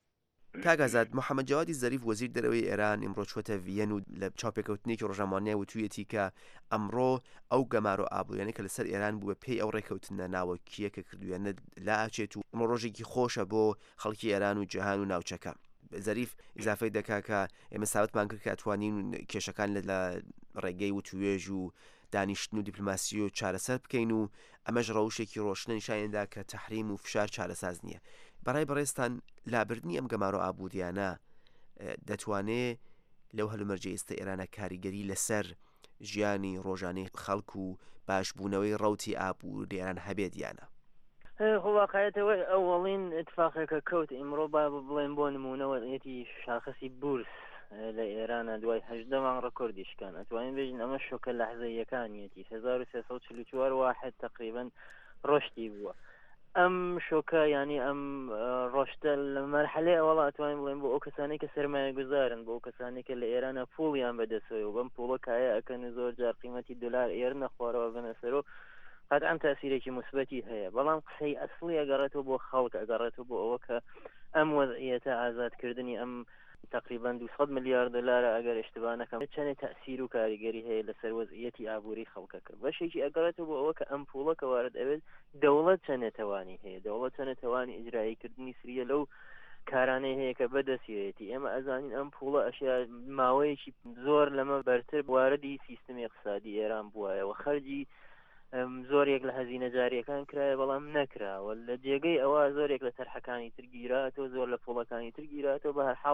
کاگازاد محەممەد جوادی زەریف وەزیر دەرەوەی ئێران ئمڕۆ چوەتە ڤیەن و لە چاپێکەوتنێکی ڕۆژەمانیە وتوویەتی کە ئەمڕۆ ئەو گەمار و ئابوووریانە کە لەسەر ئێران بووە پێی ئەو ڕێکەوتنە ناوەکیە کە کردوێنە لا ئاچێت و ئەمە ڕۆژێکی خۆشە بۆ خەڵکی ئێران و جەهان و ناوچەکە. زەریف ئیزافەی دەکا کە ئێمە ساوتمان کرد کە ئەتوانین کێشەکان لە ڕێگەی و توێژ و دانیشتن و دیپلۆماسی و چارەسەر بکەین و ئەمەش ڕەوشێکی ڕۆشنە نیشانێندا کە تەحریم و فشار چارەساز نییە. بەڕای بەڕێستان لابردنی ئەم گەمار و ئابوووریانە دەتوانێت لەو هەلومەرجە ئێستا ئێرانە کاریگەری لەسەر ژیانی ڕۆژانەی خەڵک و باشبوونەوەی ڕەوتی ئابوور لێران هەبێت یانە؟ خواقعەتەوەی ئەوڵین اتفاقێکە کەوت ئیمڕۆ با بڵێن بۆ نمونەوەیەتی شاخصی بورس لە ئێرانە دوای هەژدە مانگ ڕەکۆردیشکان ئەتوانین بێژین ئەمە شۆکە لەحزەیەکانیەتی هەزار و سێ سەد و چل و چوار واحد تقریبا ڕۆشتی بووە. ئەم شۆکە ینی ئەم ڕۆشتە لە مەرحەلەی ئەوڵا ئەتوانین بڵێن بۆ ئەو کەسانی کە سەرمایە گوزارن بۆ ئەو کەسانی کە لە ئێرانە پوڵیان بەدەسەوە و بەم پوڵە کایە ئەکەن زۆر جار قیمەتی دلار ئێر نەخوارەوە بنەسەرۆ قەت ئەم تاسیرێکی مثبەتی هەیە. بەڵام قسەی ئەسڵی ئەگەڕێتەوە بۆ خەڵک ئەگەڕێتەوە بۆ ئەوە کە ئەم وەزعیەتە ئازادکردنی ئەم تقریبا دووسەد ملیارد دلارە ئەگەر اشتباه نەکەم چەندێک تەأسیر و کاریگەری هەیە لەسەر وەزعیەتی ئابووری خەڵکەکە. بەشێکی ئەگەڕێتەوە بۆ ئەوە کە ئەم پوڵە کە وارد ئەوێت دەوڵەت چەندێک توانی هەیە، دەوڵەت چەندێک توانی ئیجراییکردنی سریە لەو کارانەی هەیە کە بەدەستێتی. ئێمە ئەزانین ئەم پوڵە ئەشیا ماوەیەکی زۆر لەمە بەرتر واردی سیستمی اقتصادی ئێران بووایەوە، خەرجی زۆرێک لە هەزینە جاریەکان کرایە بەڵام نەکراوە، لە جێگەی ئەوە زۆرێک لە تەرحەکانی ترگیراتەوە، زۆر لە پوڵەکانی ترگیراتەوە. بە هەرحاڵ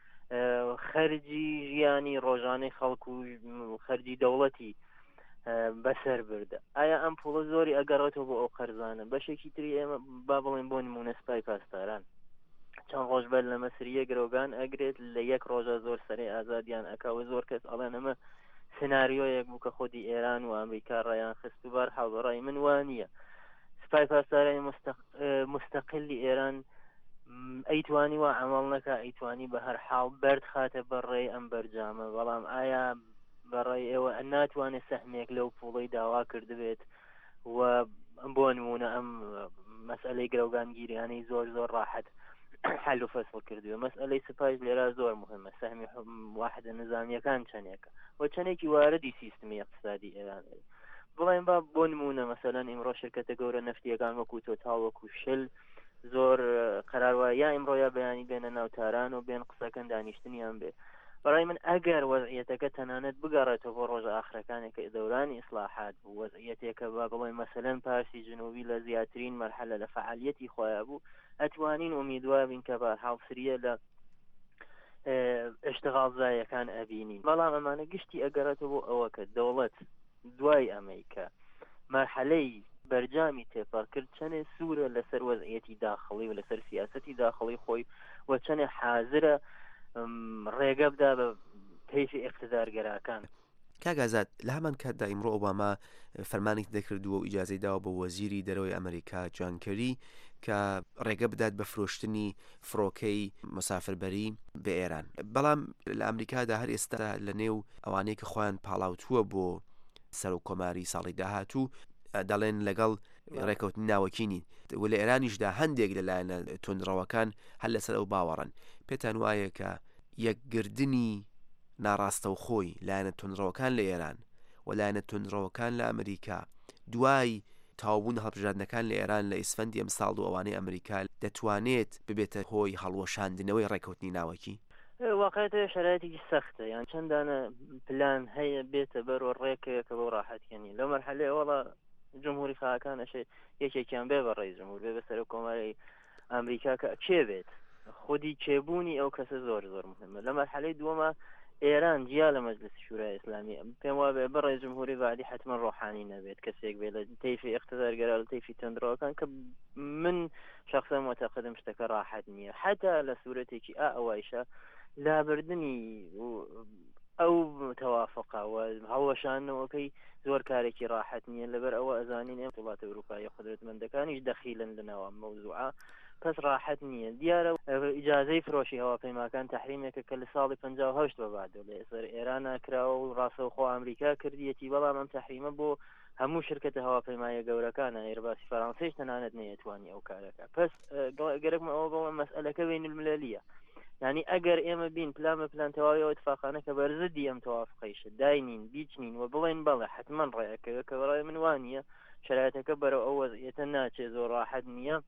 خەرجی ژیانی ڕۆژانەی خەڵکو و خەرجی دەوڵەتی بەسەر بردە. ئایا ئەم پوڵە زۆری ئەگەڕێتەوە بۆ ئەو قەرزانە؟ بەشێکی تری ئێمە با بڵێن بۆ نمونە سپای پاسداران چەند ڕۆژ بەر لە مەسریە گرۆگان ئەگرێت لە یەک ڕۆژە زۆر سەرێ ئازادیان ئەکاوە. زۆر کەس ئەڵێن ئەمە سناریۆیەک بوو کە خۆی ئێران و ئەمریکا ڕایان خست و بار حاڵڕای من وانە سپای پاسدارانی مستەقلی ئێران ئەیتوانی وە عمل نەکە، ئەیتوانی بە هەر حاڵ بەرد خاتە بەڕێی ئەم بەرجامە. بەڵام ئایا بەڕێی ئێوە ناتوانێت سەهمێک لەو پوڵەی داوا کردبێت و بۆ نمونە ئەم مەسئلەی گرەوگانگیریانەی زۆر زۆر ڕاحەت حل و فەسڵ کردووە. مەسئلەی سپایش لێرا زۆر مهمە، سەهمی واحدە نظامیەکان چەندێکە و چەندێکی واردی سیستمی اقتصادی ئێران. بڵێن با بۆ نمونە مەسەلەن ئیمڕۆ شرکەتە گەورە نەفتیەکان وەکو تۆتاڵ وەکو شل زۆر قەراروایە یا ئیمڕۆیە بەیانی بێنە ناوتاران و بێن قسەکەن دانیشتنیان بێ. بەڕای من ئەگەر وەزعیەتەکە تەنانەت بگەڕێتەوە بۆ ڕۆژە ئاخرەکانێکە دەورانی ئیسلاحات بوو، وەزعیەتێکە با بڵێن مەسەلەن پارسی جنوبی لە زیاترین مەرحەلە لە فعالیەتی خۆیان بوو، ئەتوانین ئومیدوار بین کە بەرحاڵ سریە لە ئشتغاڵزایەکان ئەبینین. بەڵام ئەمانە گشتی ئەگەڕێتەوە بۆ ئەوە کە دەوڵەت دوای ئەمریکا مەرحەلەی بەرجامی تێپەڕ کرد چەندێ سوورە لەسەر وەزعیەتی داخڵی و لەسەر سیاسەتی داخڵی خۆی و چەندێ حازرە ڕێگە بدا بە پێیفی اقتدارگەراکان. کاگازاد لە هەمان کاتدا ئیمڕۆ ئۆباما فەرمانێک دەکردووە و ئیجازەی داوە بە وەزیری دەرەوەی ئەمریکا جان کەری کە ڕێگە بدات بە فرۆشتنی فڕۆکەی مسافربەری بە ئێران. بەڵام لە ئەمریکادا هەر ئێستا لە نێو ئەوانەی کە خۆیان پاڵاوتووە بۆ سەر و کۆماری ساڵی داهاتوو دەڵێن لەگەڵ ڕێکەوتنی ناوەکینی و لە ئێرانیشدا هەندێک لەلایەنە تۆندڕەوەکان هەر لەسەر ئەو باوەڕن. پێتان وایە کە یەکگردنی ناڕاستە و خۆی لایەنە تۆندڕەوەکان لە ئێران و لایەنە تۆندڕەوەکان لە ئەمریکا دوای تاوبوون هەڵبژاردنەکان لە ئێران لە ئیسفەندی ئەم ساڵ و ئەوانەی ئەمریکا دەتوانێت ببێتە هۆی هەڵوەشاندنەوەی ڕێکەوتنی ناوەکی؟ واقعەتە شرایطێکی سەختە، یان چەندانە پلان هەیە بێتە بەرەوە ڕێکەیە کە بۆ ڕاحەتیێنی لەو مەرحەلەیە وەڵا جمهوری خاکان ئەشێ یەکێکیان بێ بە ڕێی جمهور بێ بەسەر کۆماری ئەمریکا کە چێ بێت خودی چێبوونی ئەو کەسە زۆر زۆر مهمە. لە مەرحەلەی دووەمە ئێران جیا لە مەجلسی شورای ئیسلامی پێم وابێ بەڕێی جمهوری بعدی حتما ڕۆحانی نەبێت، کەسێک بێ لە تەیفی اقتدارگەرا لە تەیفی تەندڕەوەکان کە من شخصا معتەقدم شتەکە ڕاحەت نییە. حتا لە سوورەتێکی ئا ئەوایشە لابردنی ئەو تەوافقا و هەڵوەشانەوەکەی زۆر کارێکی ڕاحەت نییە، لەبەر ئەوە ئەزانین ئێمە وڵاتە ئەوروپای قودرەتمەندەکانیش دەخیلن لەناوە مەوزوعە، پس ڕاحەت نییە. دیارە ئیجازەی فرۆشی هەواپەیماکان تەحریمێکە کە لە ساڵی پەنجا و هەشت بەبادەوە لە ئێسەر ئێران ناکراوە و ڕاستەوخۆ ئەمریکا کردیەتی، بەڵام ئەم تەحریمە بۆ هەموو شرکەتە هەواپەیمایە گەورەکانە ئێرباسی فەرانسەیش تەنانەت نەیەتوانی ئەو کارەکە. پس گەرەکمە ئەوە بڵێم مەسئلەکە بین الملەلیە یعنی ئەگەر ئێمە بین پلامە پلان تەواویەوە اتفاقانە کە بەرزدی ئەم تەوافقیشە داینین بیچنین و بڵێن بەڵێ حتمما ڕێەکەوە کە بەڕای من وانە شرایەتەکە بەرەو ئەو وەزعیەتە ناچێ زۆر ڕاحەت نییە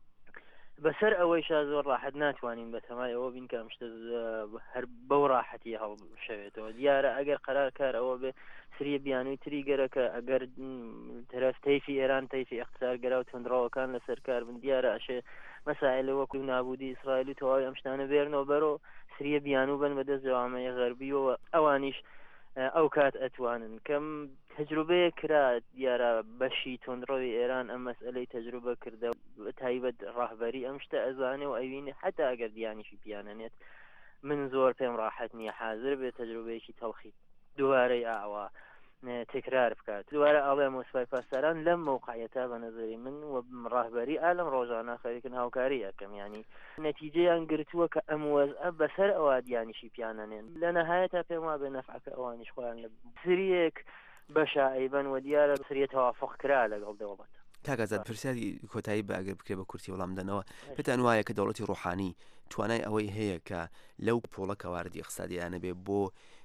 بەسەر ئەوەیشا زۆر ڕاحەت ناتوانین بە تەمای ئەوە بین کە ئەم شتە هەر بەو ڕاحەتی هەڵشەوێتەوە دیارە ئەگەر قەرار کار ئەوە بێ سریە بیانووی تری گەرەکە ئەگەر تەرەف تەیفی ئێران تەیفی ئەقتصارگەرا و تونندڕەوەکان لەسەر کار بن دیارە ئەشێ مەسائلە وەکو نابودی ئیسرائیل و تەواوی ئەم شتانە بێرنەوە بەرەوە سریە بیانوو بن بەدەست جوامەیە غەربیەوە ئەوانیش ئەو کات ئەتوانن کەم تەجروبەیە کرا دیارە بەشی تونندڕەوی ئێران ئەم مەسئلەی تەجروبە کردە تایبەت ڕاهبەری ئەم شتە ئەزانێ و ئەوینێ حتا ئەگەر دیانیشی پیانەنێت من زۆر پێم ڕاحەت نییە حاضر بێت تەجروبەیەکی تەڵخی دووارەی ئاوا تکرار بکات دووارە ئاڵێ مۆسفای پاسداران لەم موقعیەتا بە نەزەری من و ڕاهبەری ئالەم ڕۆژانە خەریکن هاوکاری یەکەم ینی نەتیجەیان گرتووە کە ئەم وەزعە بەسەر ئەوە دیانیشی پیانەنێن لە نەهایەتا پێم وا بێ نەفعەکە ئەوانیش خۆیان لە سریەک بەشە ئەیبەن و دیارە سریە تەوافق کرا لەگەڵ دەوڵەت کاگازات پرسیاری کۆتایی بە ئەگەر بکرێ بە کورتی وەڵامدەنەوە پێتان وایە کە دەوڵەتی ڕۆحانی توانای ئەوەی هەیە کە لەو پۆڵە کەواردی اقتصادیانە بێ بۆ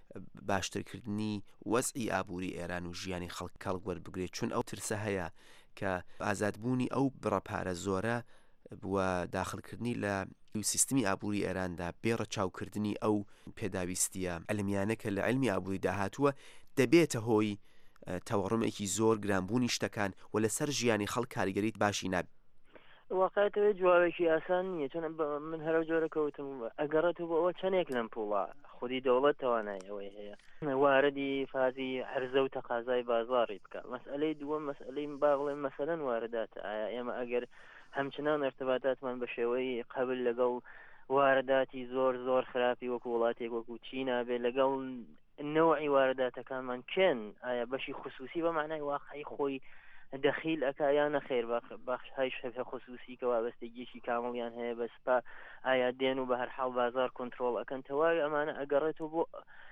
باشترکردنی وەزعی ئابووری ئێران و ژیانی خەڵک کەڵک وەربگرێت چون ئەو ترسە هەیە کە ئازادبوونی ئەو بڕەپارە زۆرە بووە داخلکردنی لە سیستمی ئابووری ئێراندا بێڕە چاوکردنی ئەو پێداویستیە ئەلمیانە کە لە علمی ئابووری داهاتووە دەبێتە هۆی تەوەڕمێکی زۆر گرانبوونی شتەکان و لەسەر ژیانی خەڵک کاریگەریت باشی ناب واقعەتەوەی جوابێکی ئاسان نییە چون من هەرە جۆرە کەوتم ئەگەڕێت بۆ ئەوە چەندێک لەم پوڵە خودی دەوڵەت توانای ئەوەی هەیە واردی فازی هەرزە و تەقازای بازاڕی بکات مەسئلەی دووەم مەسئلەی با بڵێن مەسەلەن واردات ئایا ئێمە ئەگەر هەمچنان ارتباطاتمان بە شێوەی قبل لەگەڵ وارداتی زۆر زۆر خراپی وەکو وڵاتێک وەکو چینا بێ لەگەڵ نەوەی وارداتەکانمان کێن ئایا بەشی خصوصی بە معنای واقعی خۆی دەخیل ئەکایانە خێر بەخش هایش هەبێ خصوصی کە وابەستەگیشی کامڵیان هەیە بە سپا ئایا دێن و بە هەر حاڵ بازار کۆنتترۆل ئەەکەن تەواوی ئەمانە ئەگەڕێتەوە بۆ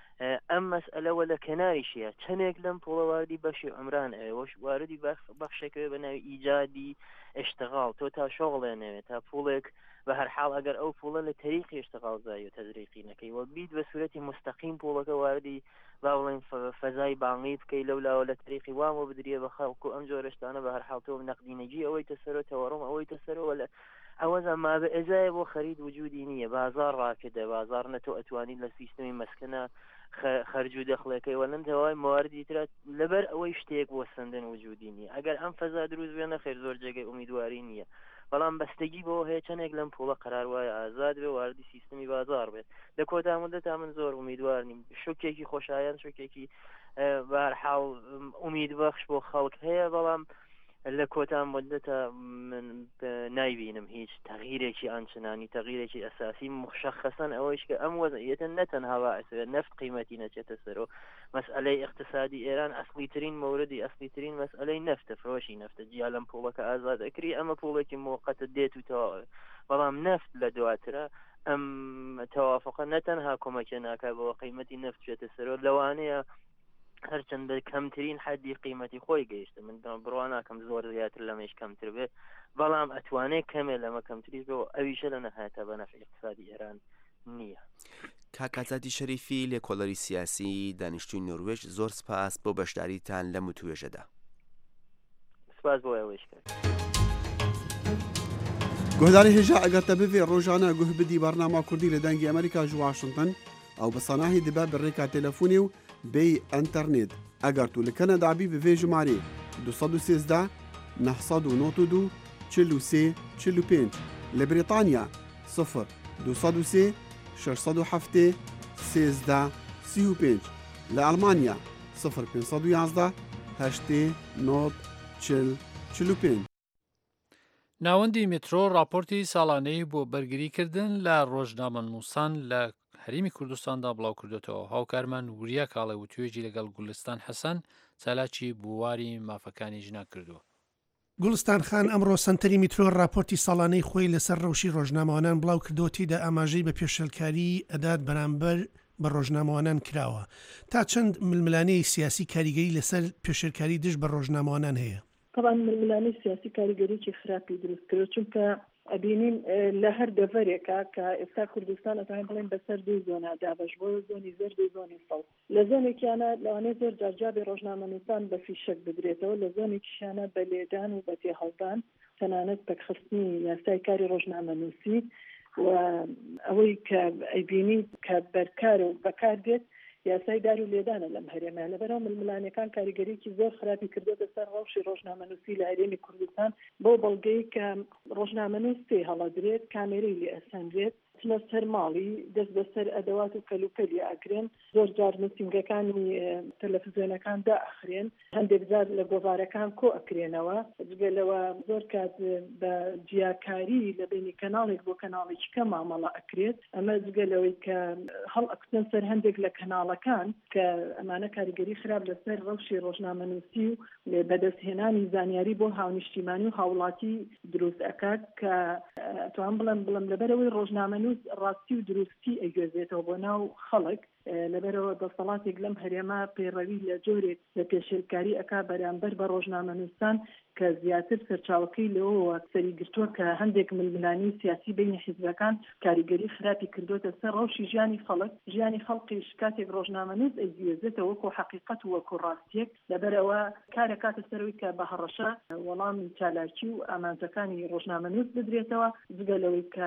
ئەم مەسئلەوە لە کەناریشیە چەندێک لەم پۆڵەواردی بەشی عمران ئەوەش واردی بەخشێکەوە بە ناوی ئیجادی ئشتغاڵ تۆ تا شۆغڵێنەوێت تا پوڵێک بە هەر حاڵ ئەگەر ئەو پوڵە لە تەریقی اشتغاڵ زای و تەزریقی نەکەی وە بیت بە سوورەتی مستەقیم پوڵەکە واردی با بڵێن فەزای بانگی بکەی لەولاوە لە تەریقی وامە بدرێ بە خەڵک و ئەم جۆرەشتانە بە هەر حاڵتەوە نەقدینەجی ئەوەی تەسەرەوە تەوەڕم ئەوەی تەسەرەوە لە ئەوەزە ما بە ئێزایە بۆ خەرید وجودی نییە بازار ڕاکردە بازار نەتۆ ئەتوانیت لە سیستمی مەسکنە خەرج و دەخڵەکەی وەلەن تەواوی مواردی ترات لەبەر ئەوەی شتێک بۆ سندن وجودی نییە ئەگەر ئەم فەزا دروست بێنە خێر زۆر جێگەی ئومیدواری نییە بەڵام بەستگی بۆ هەیە چەندێک لەم پوڵە قەرار وایە ئازاد بێ واردی سیستمی بازار بێت لە کۆتا مدەت تا من زۆر ئومیدوار نیم شوکێکی خۆشایەن شوکێکی بە هەر حاڵ ئومیدبەخش بۆ خەڵک هەیە بەڵام لە کۆتا مدەتە من نایبینم هیچ تەغییرێکی ئانچنانی تەغییرێکی ئەساسی مشخصەن ئەوەیش کە ئەم وەزعیەتە نەتەنها باعث نفت قیمەتی نەچێتە سەرەوە مەسئلەی اقتصادی ئێران ئەسڵی ترین مەوردی ئەسڵی ترین مەسئلەی نەفتە فرۆشی نەفتە جیا لەم پوڵەکە ئازاد ئەکری ئەمە پوڵێکی موقەتە دێت و تەواوی بەڵام نەفت لە دواترە ئەم تەوافقە نەتەنها کۆمەکە ناکات بەوە قیمەتی نەفت چێتە سەرەوە لەوانەیە هەرچەند بە کەمترین حەدی قیمەتی خۆی گەیشتە من بڕوان ناکەم زۆر زیاتر لەمەش کەمتر بێ بەڵام ئەتوانێت کەمێ لەمە کەمتریش بێ ئەویشە لە نەهایەتە بە نەفعی اقتصادی ئێران نییە. کاکازادی شەریفی لێکۆڵەری سیاسی دانیشتووی نۆروێژ زۆر سپاس بۆ بەشداریتان لەم وتوێژەدا. سپاس بۆ ئەوەش کرد. گۆداری هێژا ئەگەرتە ببێ ڕۆژانە گوه بدی بەرنامە کوردی لە دەنگی ئەمریکا ژ واشنگتن ئەو بەسەناهی دەبا بڕێکا تەلەفۆنی و بێ ئەنتەرنێت ئەگەر تو لە کەنەدابی بڤێ ژمارێ دو سەد و سێزدە نە سەد و نۆ دو چل و سێ چل و پێنج لە بریتانیا سفر دو سەد و سێ شەش سەد و هەفتێ سێزدە سی و پێنج لە ئەڵمانیا سفر پێنج سەد و یازدە هەشتێ نۆ چل چل و پێنج. ناوەندی میترۆ راپۆرتی ساڵانەی بۆ بەرگریکردن لە ڕۆژنامە نووسان لە هەرێمی کوردستاندا بڵاو کردوێتەوە. هاوکارمان وریا کاڵێ و توێژی لەگەڵ گولستان حەسەن چالاکی بواری مافەکانی ژنا کردووە. گوڵستان خان ئەمڕۆ سنتەری میترۆ راپۆرتی ساڵانەی خۆی لەسەر ڕەوشی ڕۆژنامەوانان بڵاو کردوتیدا ئاماژەی بە پێشێلکاری ئەدات بەرامبەر بە ڕۆژنامەوانان کراوە. تا چەند ململانەی سیاسی کاریگەری لەسەر پێشێلکاری دژ بە ڕۆژنامەوانان هەیە؟ طبعا ململانەی سیاسی کاریگەریی خراپی دروست کرد چونکە ئەبینین لە هەر دەڤەرێکە کە ئێستا کوردستان ئەتوانین بڵێن بەسەر دوو زۆنا دابەش بۆ زۆنی زەرد و زۆنی سەڵ لە زۆنێکیانە لەوانەیە زۆر جارجابی ڕۆژنامەنووسان بە فیشک بدرێتەوە لە زۆنێکیشانە بە لێدان و بە تێهەڵدان تەنانەت بەخستنی یاسای کاری ڕۆژنامەنووسی و ئەوەی کە ئەیبینی کە بەرکار و بەکار دێت یاسای دار و لێدانە لەم هەرێمە لەبەرەوە ململانیەکان کاریگەریکی زۆر خراپی کردوتە سەر ڕەوشی ڕۆژنامەنووسی لە هەرێمی کوردستان بۆ بەڵگەی کە ڕۆژنامەنووس تێ هەڵەدرێت کامێرەی لێ ئەسەندرێت لە سەر ماڵی دەست بەسەر ئەدەوات و کەلوپەلی ئەگرێن زۆر جار نووسینگەکانی تەلەڤیزیۆنەکان دائەخرێن هەندێک جار لە گۆڤارەکان کۆ ئەکرێنەوە جگەلەوە زۆر کات بە جیاکاری لە بینی کەناڵێک بۆ کەناڵێکی کە مامەڵە ئەکرێت ئەمە جگەلەوەی کە هەڵ ئەکسن سەر هەندێک لە کەناڵەکان کە ئەمانە کاریگەری خراپ لەسەر ڕەوشی ڕۆژنامەنووسی و بەدەستهێنانی زانیاری بۆ هاونیشتیمانی و هاوڵاتی دروست ئەکات کە توان بڵم بڵم لەبەرەوەی ڕۆژنامەنووس ڕاستی و دروستی ئەگوێزێتەوە بۆ ناو خەڵک لەبەرەوە دەسەڵاتێک لەم هەرێما پەیڕەوی لە جۆرێک لە پێشێلکاری ئەکا بەرامبەر بە ڕۆژنامەنووسان کە زیاتر سەرچاوەکەی لەوەوە سەری گرتووە کە هەندێک ململانی سیاسی بینی حیزبەکان کاریگەری خراپی کردوتە سەر ڕەوشی ژیانی خەڵک ژیانی خەڵقیش کاتێک ڕۆژنامەنووس ئەگوێزێتەوە وەکو حەقیقەت و وەکو ڕاستیەک لەبەرەوە کارە کاتە سەرەوەی کە بە هەڕەشە وەڵامی چالاکی و ئامانجەکانی ڕۆژنامەنووس بدرێتەوە جگەلەوەی کە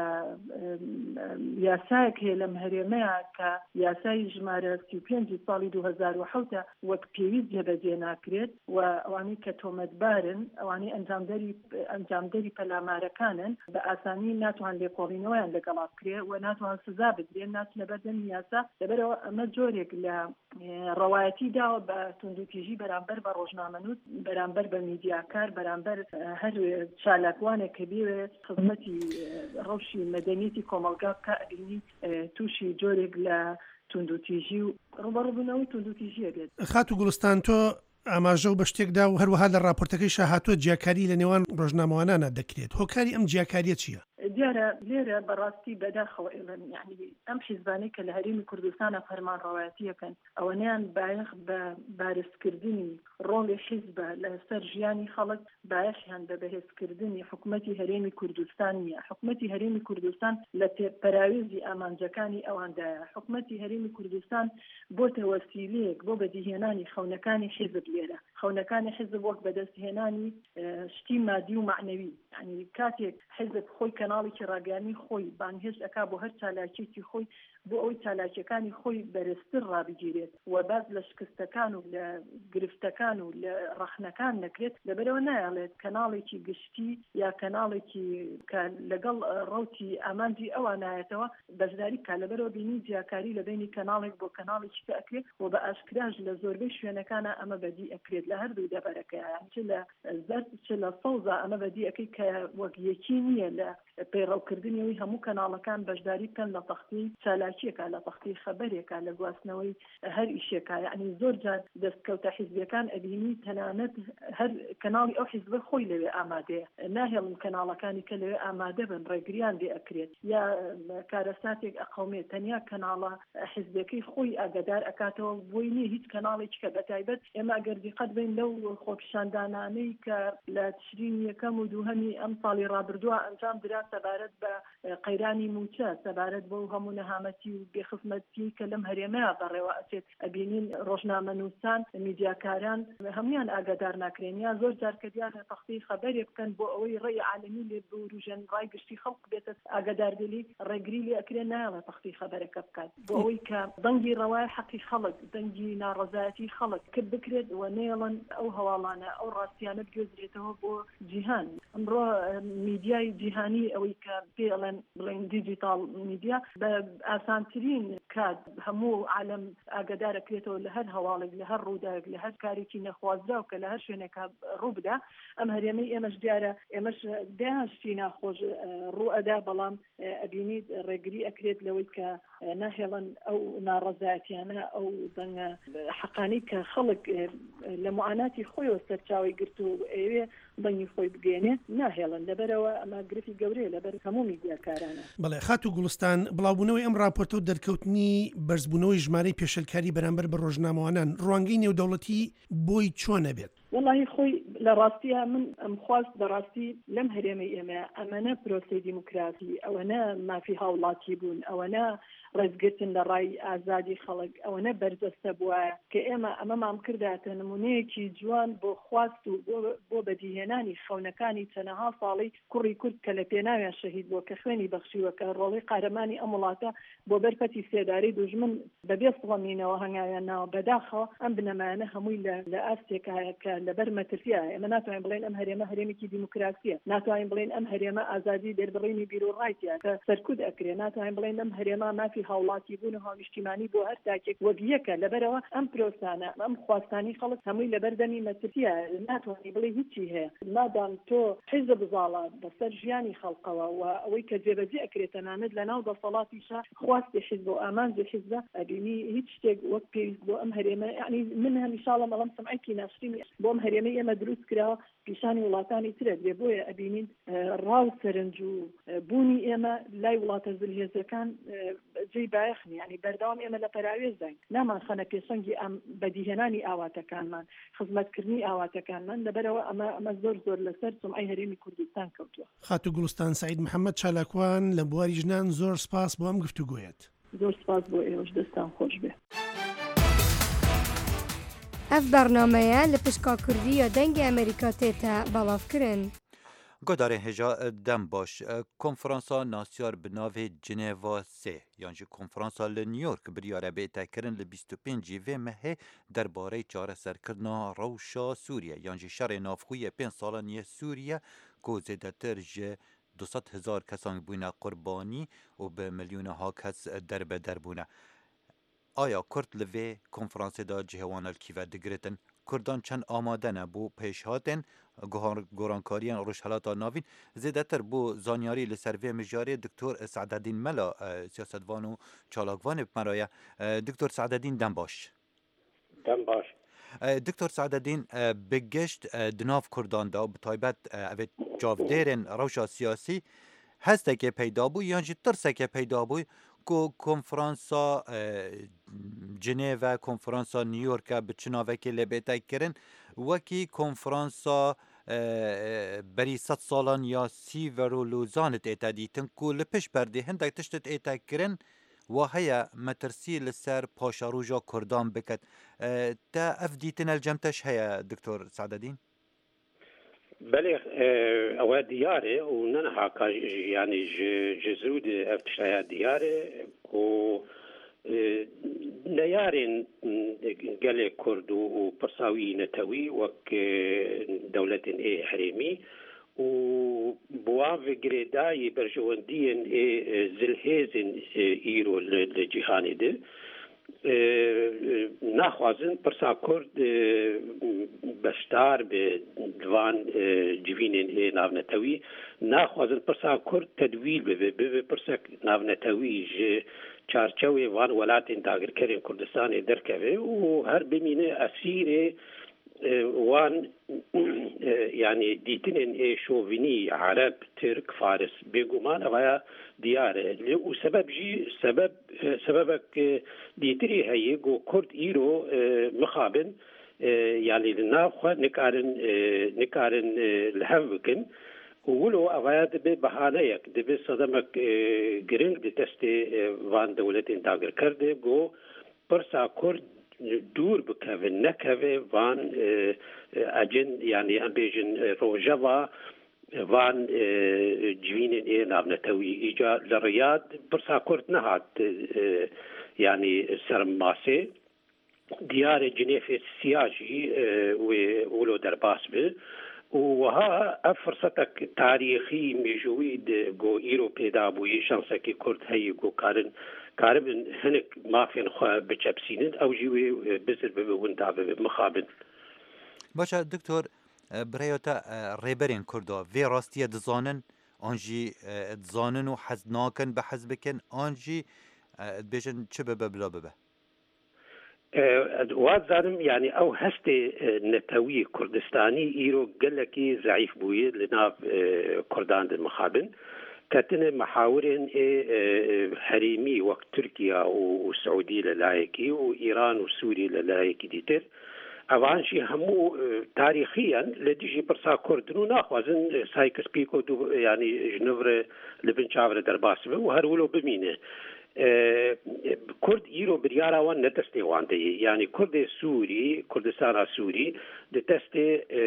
یاسایەک هەیە لەم هەرێمەیە کە یاسای ژمارە سی و پێنج ساڵی دوو هەزار و حەوت وەک پێویست جێبەجێ ناکرێت و ئەوانەی کە تۆمەتبارن ئەوانەی ئەنجامدەری ئەنجامدەری پەلامارەکانن بە ئاسانی ناتوان لێکۆڵینەوەیان لەگەڵا بکرێ و ناتوان سزا بدرێن نات لەبەردەمی یاسا لەبەرەوە ئەمە جۆرێک لە ڕەوایەتی داوە بە توندوتیژی بەرامبەر بە ڕۆژنامەنووس بەرامبەر بە میدیاکار بەرامبەر هەر چالاکوانێک کە بێوێ خزمەتی ڕەوشی مەدەنیەتی کۆمەلگا بکە ئەبینی تووشی جۆرێک لە توندوتیژی و ڕوبەڕووبوونەوەی توندوتیژیە بێت. خات و گوڵستان تۆ ئاماژە و بە شتێکدا و هەروەها لە راپۆرتەکەی شاهاتوە جیاکاری لە نێوان ڕۆژنامەوانانە دەکرێت هۆکاری ئەم جیاکاریە چییە؟ دیارە لێرە بەڕاستی بەداخەوە یعنی ئەم حیزبانەی کە لە هەرێمی کوردستانە فەرمان ڕەوایەتیەکەن ئەوەنیان بایەخ بە بارزکردنی ڕۆڵی حیزبە لەسەر ژیانی خەڵک بایەخیان بە بەهێزکردنی حکوومەتی هەرێمی کوردستان نیە حکوومەتی هەرێمی کوردستان لە پەراویزی ئامانجەکانی ئەواندایە حکوومەتی هەرێمی کوردستان بۆتە وەسیلەیەک بۆ بەدیهێنانی خەونەکانی حیزب لێرە خەونەکانی حیزب وەک بەدەستهێنانی شتی مادی و معنەوی یعنی کاتێک حیزب خۆی کەناڵێکی ڕاگەیاندنی خۆی بانگهێشت ئەکا بۆ هەر چالاکیێکی خۆی بۆ ئەوەی چالاکیەکانی خۆی بەرزتر ڕابگیرێت و باز لە شکستەکان و لە گرفتەکان و لە ڕەخنەکان نەکرێت لەبەرەوە نایڵێت کەناڵێکی گشتی یا کەناڵێکی کە لەگەڵ ڕوتی ئامانجی ئەوە نایەتەوە بەشداری کا لەبەرەوە بینی جیاکاری لە بینی کەناڵێک بۆ کەناڵێکی کە ئەکرێت و بە ئاشکراژ لە زۆربەی شوێنەکانە ئەمە بەدی ئەکرێت لە هەردوو دەبەرەکەیان چ لە زەرد چ لە سەوزە ئەمە بەدی ئەەکەی کە وەک یەکی نییە لە پەیڕەوکردنەوەی هەموو کەناڵەکان بەشداری بکەن لە تەختی چالاکیەکە لە تەختی خەبەرێکە لە گواستنەوەی هەر ئیشێکە یعنی زۆر جار دەستکەوتە حیزبیەکان ئەبینی تەنانەت هەر کەناڵی ئەو حیزبە خۆی لەوێ ئامادەیە ناهێڵن کەناڵەکانی کە لەوێ ئامادە بن ڕێگریان لێ ئەکرێت یا کارەساتێک ئەقەومێت تەنیا کەناڵە حیزبەکەی خۆی ئاگدار ئەکاتەوە بۆی نیە هیچ کەناڵێکی کە بەتایبەت ئێمە ئەگەر دیقەت بین لەو خۆپیشاندانانەی کە لە تشرین یەکەم و دووهەمی ئەم ساڵی ڕابردووە ئەنجام درا سەبارەت بە قەیرانی موچە سەبارەت بۆ هەموو نەهامەتی و بێخزمەتی کە لەم هەرێمەیە بەڕێوە ئەچێت ئەبینین ڕۆژنامەنووسان میدیاکاران هەمویان ئاگادار ناکرێن یا زۆر جار کە دیارە تەختی خەبەرێک بکەن بۆ ئەوەی ڕێی عالەمی لێ بروژەن ڕای گشتی خەڵک بێتە ئاگاداردلی ڕێگری لێ ئەکرێن نایڵە تەختی خەبەرەکە بکات بۆ ئەوەی کە دەنگی ڕەوای حەقی خەڵک دەنگی ناڕەزایەتی خەڵک کرد بکرێت و نێڵن ئەو هەواڵانە ئەو ڕاستیانە بگوێزرێتەوە بۆ جیهان ئەمڕۆ میدیای جیهانی ئەوەی کە پێڵێن بڵێن دیجیتال میدیا بە ئاسانترین کات هەموو عالم ئاگدارەکرێتەوە لە هەر هەواڵێک لە هەر ڕووداوێک لە هەر کارێکی نەخوازرا و کە لە هەر شوێنێکە ڕوو بدا ئەم هەرێمەی ئێمەش دیارە ئێمەش داهشتی ناخۆش ڕوو ئەدا بەڵام ئەبینیت ڕێگری ئەکرێت لەوەی کە ناهێڵن ئەو ناڕەزایەتیانە ئەو دەنگە حەقانی کە خەڵک لە معاناتی خۆیەوە سەرچاوی گرت و ئەوێ دەنگی خۆی بگەێنێت ناهێڵن لەبەرەوە ئەمە گرفی گەورەیە لەبەر هەموو میدیاکارانە. بەڵێ خات و گوڵستان بڵاوبوونەوەی ئەم راپۆرتە و دەرکەوتنی بەرزبوونەوەی ژمارەی پێشەلکاری بەرامبەر بە ڕۆژنامەوانان ڕوانگەی نێودەوڵەتی بۆی چۆنە بێت؟ والله خوي لراستيها من مخواست براستي لم هرمي إما أمانة بروسي ديمقراطي أو أنا ما في هاولاتي بون أو أنا رزقتن لراي آزادي خلق أو أنا برز السبوة كإما أمام عم كردات نمونيكي جوان بو خواستو بو, بو بديهناني خونكاني تنها صالي كوري كرد كالبيناوي الشهيد بو كخواني بخشي وكالرولي قارماني أمولاتا بو برفتي سيداري دوجمن ببيص ضمينة وهنغايانا بداخل أم بنمانة هموي لأستيكا لبر مترفيا اما ناتوين بلين ام هريمه هريمه ديمقراطيه ناتوين بلين ام هريمه ازادي در بريني بيرو رايتيا سركود اكري ناتوين بلين ام هريمه ما في هاولاتي بونها اجتماعي بو هر تاكي وبيك لبروا ام بروسانا ام خواستاني خلص همي لبردني مترفيا ناتوين بلي هيجي هي مادام تو حزب ظاله بس جياني خلقه ويك جبدي اكري تنامد لنا ودا صلاتي شا خواستي حزب امان زي حزب ابيني هيج تيج وكي بو ام هريمه يعني منها ان شاء الله ما لم سمعتي ناشرين بۆم هەرێمەی ئێمە دروست کرا پیشانی وڵاتانی ترە دێ بۆیە ئەبینین ڕاو سەرنج و بوونی ئێمە لای وڵاتە زلهێزەکان جێی بایەخنی ینی بەردەوام ئێمە لە پەراوێز داین نامان خەنە پێشەنگی ئەم بەدیهێنانی ئاواتەکانمان خزمەتکردنی ئاواتەکانمان لەبەرەوە ئەمە ئەمە زۆر زۆر لەسەر سومعەی هەرێمی کوردستان کەوتووە. خاتو گوڵستان سعید محەممەد چالاکوان لە بواری ژنان زۆر سپاس بۆ ئەم گفتوگویەت. زۆر سپاس بۆ ئێوەش دەستان خۆش بێ. اف برنامه لپشکا کردی یا دنگ امریکا تیتا بلاف کرن. گداره هجا دم باش کنفرانسا ناسیار بناوه جنیوا سه یعنی کنفرانسا لنیورک بریاره بیتا کرن ل بیست و پنج و مه درباره چاره سرکردنا روشا سوریه یعنی شر نافخوی پنج سالانی سوریه که زیدتر جه دویست هزار کسان بوینه قربانی و به میلیون ها کس درب دربونه. آیا کرد لوی کنفرانس دا جهوان الکیوه دگرتن کردان چند آماده نبو پیش هاتن گورانکاریان روشهلاتا ناوین زیدتر بو زانیاری لسروی مجاری دکتور سعدالدین ملا سیاستوان و چالاکوان مرایه. دکتور سعدالدین دم باش. دم باش. دکتور سعدالدین بگشت دناف کردان دا بطایبت اوید جاودیرن روشا سیاسی هسته که پیدا بو یا جی ترسه که پیدا بو کو کنفرانسا جنیو کنفرانسا نیویورک بچناوه که لبیتا کرن وکی کنفرانسا بری ست سالان یا سی ورو لوزانت ایتا دیتن کو لپش برده هندک تشتت ایتا کرن و هیا مترسی لسر پاشاروجا کردان بکد تا اف دیتن الجمتش هیا دکتور سعدالدین؟ بله او دیاره و ننها که یعنی جزود افتشای دیاره و نیارین گله کرد و پرساوی نتوی وک دولت ای حریمی و بواف گریدای برجواندین ای زلهزن ایرو لجهانی ده ناخوازن پرسا کرد بشتار به دوان جوینین ناونتوی ناخوازن پرسا کرد تدویل به به پرسا ناونتوی ج چارچوی وان ولاتین داگر کرین کردستان درکوه و هر بمینه اسیر وان يعني ديتنين شوفيني عرب ترك فارس بيقومان أغايا دياره وسبب جي سبب سببك ديتري هاي جو كرد إيرو مخابن يعني لناخوا نكارن نكارن الهوكن ولو أغايا دبي بحانيك دبي صدمك جرينج دي تستي وان دولتين داگر کرده جو برسا كرد دور بكافن نكافي وان اجن يعني امبيجن روجوا وان جوينين ايه نابنتوي ايجا للرياض برسا كورت نهات يعني سرماسي ديار جنيف السياجي ولو درباس به وها فرصتك تاريخي مجويد جو ايرو بيدا بوي شانسكي كورت هي جو كارن كاربن هنك ما فين خو بچبسينن او جوي بزر بوندا بمخابن باشا دكتور بريوتا ريبرين كردو في راستيه دزانن انجي دزانن وحزناكن بحزبكن انجي بيجن تشبب بلا ببه واد زارم يعني او هستي نتوي كردستاني ايرو قلكي ضعيف بوي لناف كردان المخابن كاتنا محاورين حريمي وقت تركيا والسعودية للايكي وإيران وسوريا للايكي ديتر ئەوانشی هەموو تاریخیان لە دیژی پرسا کوردن و ناخوازن سایکس پیک و ینی ژنڤرە لە بن چاورە دەرباس بە و هەرولۆ بمینێ کورد ئیرۆ بریاراوان نەدەستێوانندەیە ینی کوردێ سووری کوردستانە سووری دەتەستێ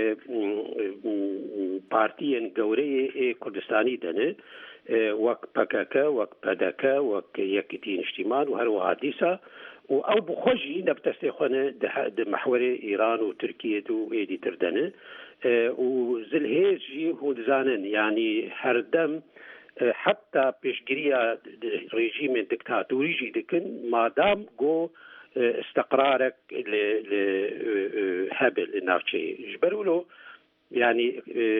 پارتیەن گەورەیە کوردستانی دەنێ وەک پەکەکە وەک پەدەکە وەک یەکیتی نیشتیمان و هەروەها دیسا و ئەو بخۆژی نەبتەستێ خوێنە محوەرێ ئیران و تورکیە و ئێدی تردەنێ و زلهێژی هودزانن ینی هەردەم حتى پێشگیریە ڕێژیمێ دکتاتوریژی دکن مادام گۆ استقرارك هەبل ناوچەیە ji ber wilo yani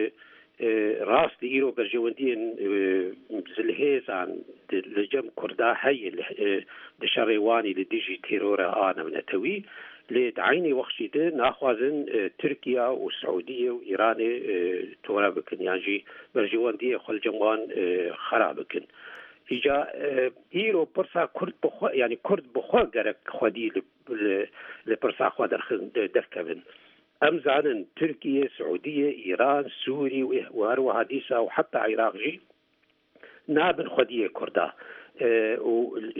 rast îro berjewendiyên zilhêzan li cem Kurda heye di şerêwanî li dijî terora anewnetewî lê di aynî wextî de naxwazin Tirkiya û Saûdiye û Îranê tora bikin yan jî berjewendiyê xwe li cem wan xera bikin. Îca îro pirsa Kurd bixwe yani Kurd bixwe gerek xwedî li pirsa xwe derkevin. Em zanin Tirkiye, Saûdiye, Îran, Sûrî û herwiha dîsa û heta Iraq jî nabin xwediyê Kurda. û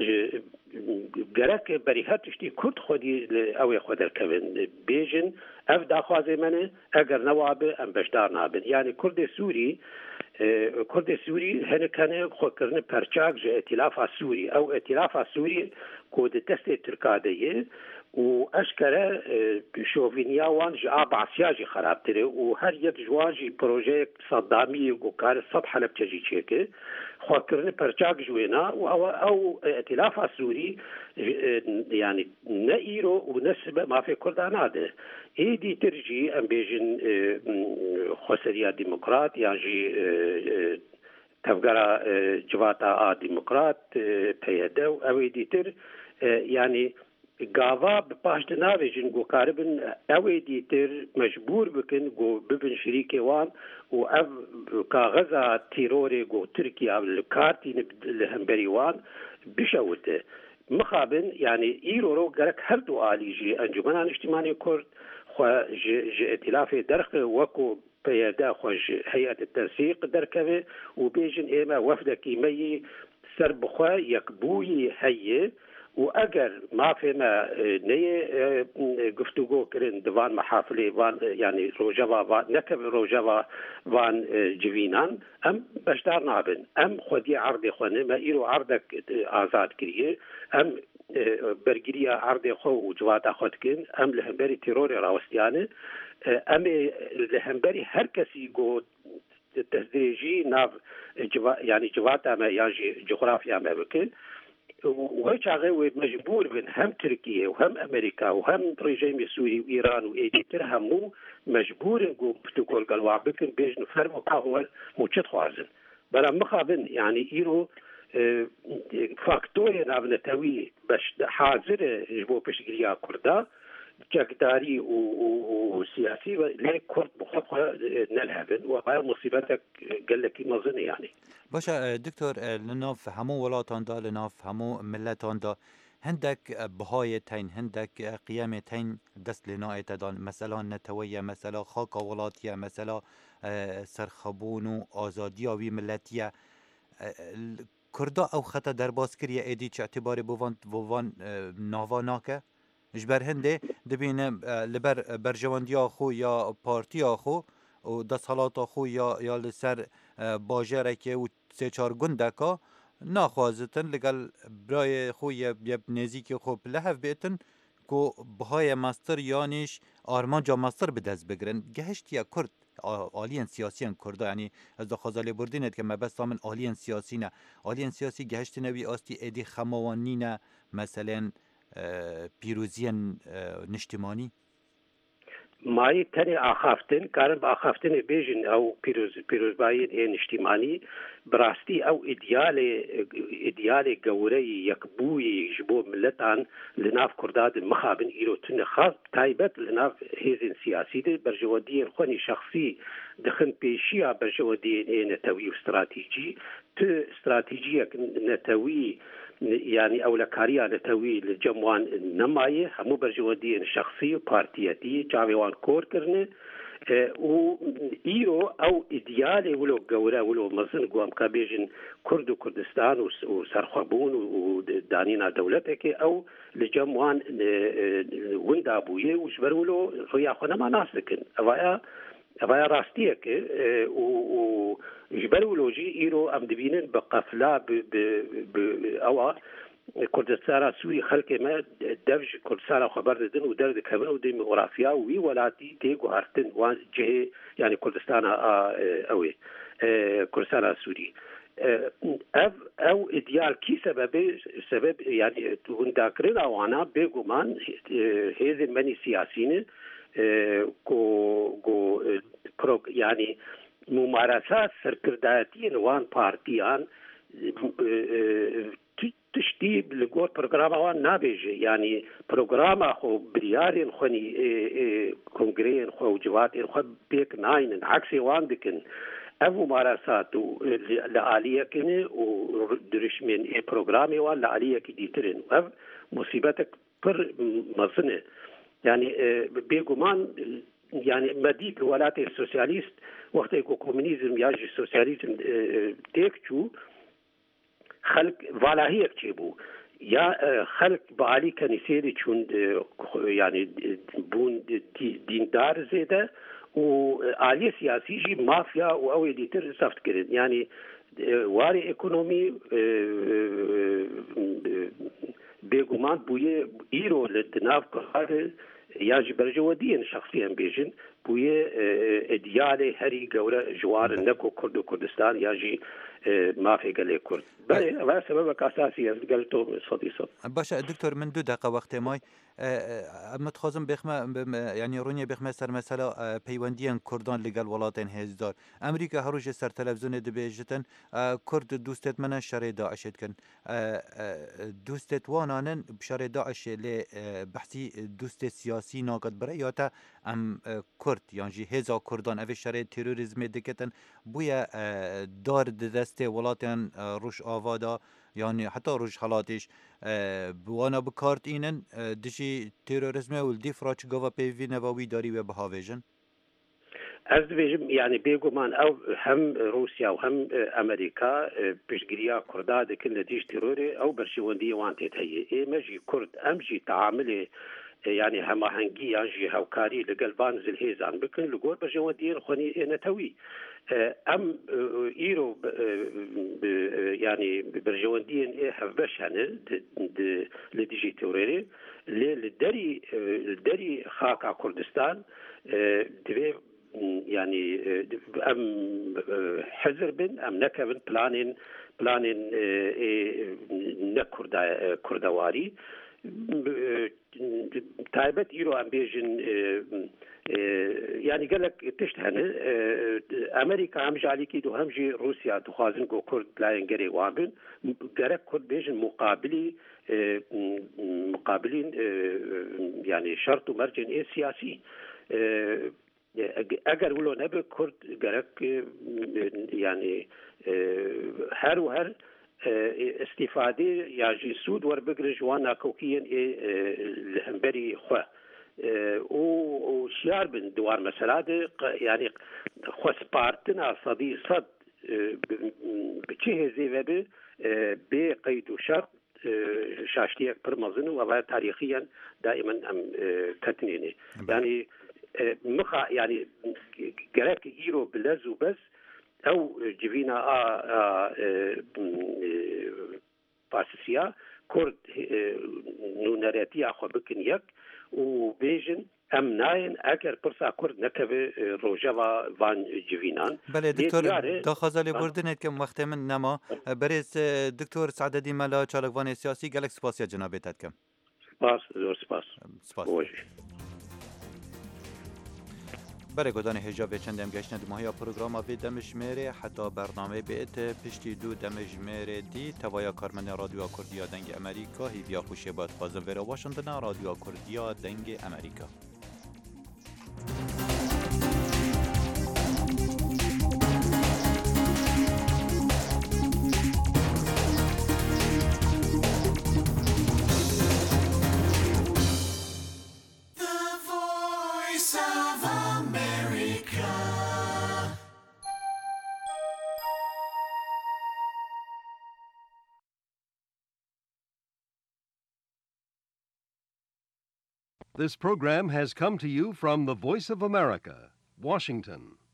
gerek berîhet tiştî Kurd xwedî ew ê xwe derkevin bêjin ev daxwazê me ne eger newabe em beşdar nabin. Yani Kurdê Sûrî Kurdê Sûrî hinek hene xwekirine perçak ji Etîlafa Sûrî ew Etîlafa Sûrî ku di destê Tirka de ye û eşkere şovîniya wan ji a Asya jî xerabtir e û her yek ji wan jî projeyek Saddamî gokare sed Helepçe jî çêke xwekirine perçak ji wêna û ew Etîlafa Sûrî yani ne îro û ne sibe mafê Kurda nade. Êdî tir jî em bêjin xweseriya demokrat yan jî tevgera civata a demokrat peyede ew êdî tir yani gava bi paş di navêjin gokaribin ew ê dîtir mecbûr bikin got bibin şerîkê wan û ev kaxeza tîrorê got Tirkiya li kartîne li hemberî wan bişewite. Mixabin yani îro ro gerek her du alî jî Encûmena Niştimanê Kurd xwe ji Etîlafê derxe wekû peyede xwe ji heyet tensîq derkeve û bêjin ême wefdekî me yî ser bixwe yekbûyî heye و اگر مافی ما نیه گفتگو کردن دوان محافلی وان یعنی روجوا وان نکب روجوا وان جوینان ام بشدار نابن ام خودی عرض خونه ما ایرو عرضک آزاد کریه ام برگیری عرض خو و جوات خود کن ام لهمبری ترور راوستیانه ام لهمبری هر کسی گو تدریجی ناف یعنی جوات ما یعنی جغرافیا ما بکن وهيك غير مجبور بين هم تركيا وهم امريكا وهم رجيم سوري وايران وايدي ترهمو مجبور نقوم بتقول قالوا بكن بيج نفرموا قهوه موجود خوازن بلا مخابن يعني ايرو فاكتوري نابنتوي باش حاضر جبو بشكليا كردا جاكداري وسياسي ليه كرد بخطوة نلهبن وغير مصيبتك قال لك مظن يعني باشا دكتور لناف همو ولاتان دا لناف همو ملتان دا هندك بهای تین هندك قیام تین دست لنای تدان مثلا نتویه مثلا خاک ولاتیه مثلا سرخبون و آزادی آوی ملتیه کردا او خطا در باز کریه ایدی چه اعتباری بوان بوان ناواناکه جبر هنده دبینه لبر برجواندیا خو یا پارتیا خو و دستحالات خو یا یا لسر باجره که و سه چار گندکا ناخوازتن لگل برای خو یا نزیک خو لحف بیتن که بهای مستر یانیش آرمان جا مستر به دست بگرن گهشت یا کرد آلین سیاسیان کرده یعنی از دخوازالی بردینت که مبست من آلین سیاسی نه آلین سیاسی گهشت نوی آستی ایدی خموانی نه مثلا پیروزیان نشتمانی مای تنی آخافتن کارن با آخافتن بیجن او پیروز پیروزبایی نشتمانی براستی او ایدیال ایدیال گوره یکبوی جبو ملتان لناف کرداد مخابن ایرو تن خاص تایبت لناف هیزن سیاسی ده برجودی خونی شخصی دخن پیشیا برجودی نتوی استراتیجی تو استراتیجی نتوی يعني ئەولەکاریە لەتەوی لە جەموان نەمایە هەموو بەرژەوەندیان شخصی و پارتیەتی چاوێوان کۆرکردن و ئیرۆ ئەو ئیدیالێ ولۆ گەورە ولۆ مەزن گوامکە بێژن کورد و کوردستان و سەرخەبوون و دانینا دەولەتێکی ئەو لە جەموان وندا بوویە و ژبەر ولۆ ڕویاخۆ نەما ناس دکن ئەوایە ئەوایە ڕاستیەکە و ژبەر ولۆژی ئیرۆ ئەم دبینن بە قەفلا ئەوە کوردستانە سووری خەڵکێمە دەڤژ کوردستانە خەبەر دەدن و دەردەکەون و دموگرافیا و وی وڵاتی تێگوهارتن وان جهێ یعنی کوردستانە ئەوێ کوردستانە سووری ئەv ئەو ئیدیال کی سەبەبێ سەبەب یعنی هونداکردن ئەوانە بێگومان هێزên منی سیاسینە یعنی ممارسات سەرکردایەتیان وان پارتیان تشتی لەگۆر پرۆگرامەوان نابێژێ یعنی پرۆگرامە خۆ بریارێن خوێنی کنگرێن خۆ و جواتێن خۆ پێک ناینن عکسێ وان دکن ئەو ممارسات و لە عالیەکنێ و درشمێن پرۆگرامی وان لە عالیەکی دیترن ئەو مصیبەتێک پڕ مەزنێ یعنی بێگومان یعنی مەدی وڵاتی سوسیالیست وەختێک و کۆمونیزم یاژی سوسیالیزم تێک چوو خلق والایەک چێ بوو یا خلق بەعالی کەنیسێری چون یعنی بوون دیندار زێدە و عالیە سیاسیژی مافیا و ئەوێ دیتر سەفتکردن یعنی واری ئێکۆنۆمی بێگومان بوویە ئیرۆ لە ناو کار یاژی بەرژەوەندیان شخصیان بێژن بوویە ئیدیالێ هەری گەورە ژوارن نەکۆ کورد و کوردستان یاژی مافێ گەلێ کورد بەێ ئەوە سەبەبە ئاساسی ئەس گەل تۆ سەدی سەد باشە دکتۆر من دوو دقە وەختێ مای ئەمە دخوازم بێخمە ینی ڕوونیە بێخمە سەر مەسەلە پەیوەندیان کوردان لەگەڵ وڵاتێن هێزدار ئەمریکا هەڕۆژێ سەر تەلەڤیزیۆنێ دەبێژتن کورد دووستێت منە شەڕێ داعشێتکن دووستێت وانانن شەڕێ داعشێ لێ بەحسی دووستێت سیاسی ناگەت بڕێ یاتە ئەم کورد یانژی هێزا کوردان ئەوێ شەڕێ تێرۆریزمێ دکەتن بوویە دار دەستێ وڵاتیان ڕوش ئاوادا یعنی حتا ڕۆژ هەڵاتیش بوانە بکارتینن دژی تێرۆریزمە و دیفراچ گاوا پێوی نەواوی داری وێ بەهاوێژن ئەس دەبێژم یعنی بێگومان ئەو هەم رووسیا و هەم ئەمریکا پشتگیریە کووردا دەکەن لە دیش تێرۆرێ ئەو بەرشەوەندی وان تێت هەیە ئێمەژی کورد ئەمژی تعاملێ یعنی هەماهەنگی یانژی هاوکاری لەگەڵ بانزل هێزان بکەن لەگۆر بەرژەوەندیان خوێنی ئێنەتەوی ئەم ئیرۆ ینی بەرژەوەندیان ئێ هەڤبەشانە لە دیژی تێورێرێ لێ لە دەری دەری خاکا کوردستان دەبێ ینی ئەم حەزر بن ئەم نەکەون پلانێن پلانێن نە کوردەواری تایبەت ئیرۆ ئەم بێژن یعنی گەلک تشت هەنە ئەمریکا هەمژالیکی دو هەمژی رووسیا دخوازن گۆ کورد لایەن گەرێ وابن گەرەک کورد بێژن مقابلی مقابلین یعنی شەرط و مەرجن ئێ سیاسی ئەگەر ولۆ نەبێ کورد گەرەک یعنی هەر و هەر استیفادێ یاژی سوود وەربگرە جوان ناکەوکیان لە هەمبەری خوا و شیار بن دوار مەسەلات ینی خۆسپارتنا سەدی سەد بچێ هێزێ وەبێ بێ قەید و شەرط شاشتیەک پڕ مەزن و ئەوە تاریخیان دائما ئەم کەتنێنێ ینی مخا ینی گەرەک ئیرۆ بلەز و بەس ئەو جڤینە پاسسییا کورد نونەرەتیە خۆ بکن یەک و بێژن ئەم ناین ئەگەر پرسا کورد نەکەوێ ڕۆژەوە وان جڤینان بەێ دکتۆر داخوازە لێبوردنێت کەم وەختێ من نەما بەرێز دکتۆر سعدەدی مەلا چالکوانی سیاسی گەلک سپاسیە جنابێتت کەم سپاس زۆر سپاس سپاس برای گودان هجاب چند دم گشتن دو ماهی پروگرام به دمشمره حتی برنامه بیت پشتی دو دمشمره دی توایا کارمن رادیو کردیا دنگ امریکا هیویا خوشه باد فازم ویرا واشنطن رادیو کردیا دنگ امریکا. This program has come to you from the Voice of America, Washington.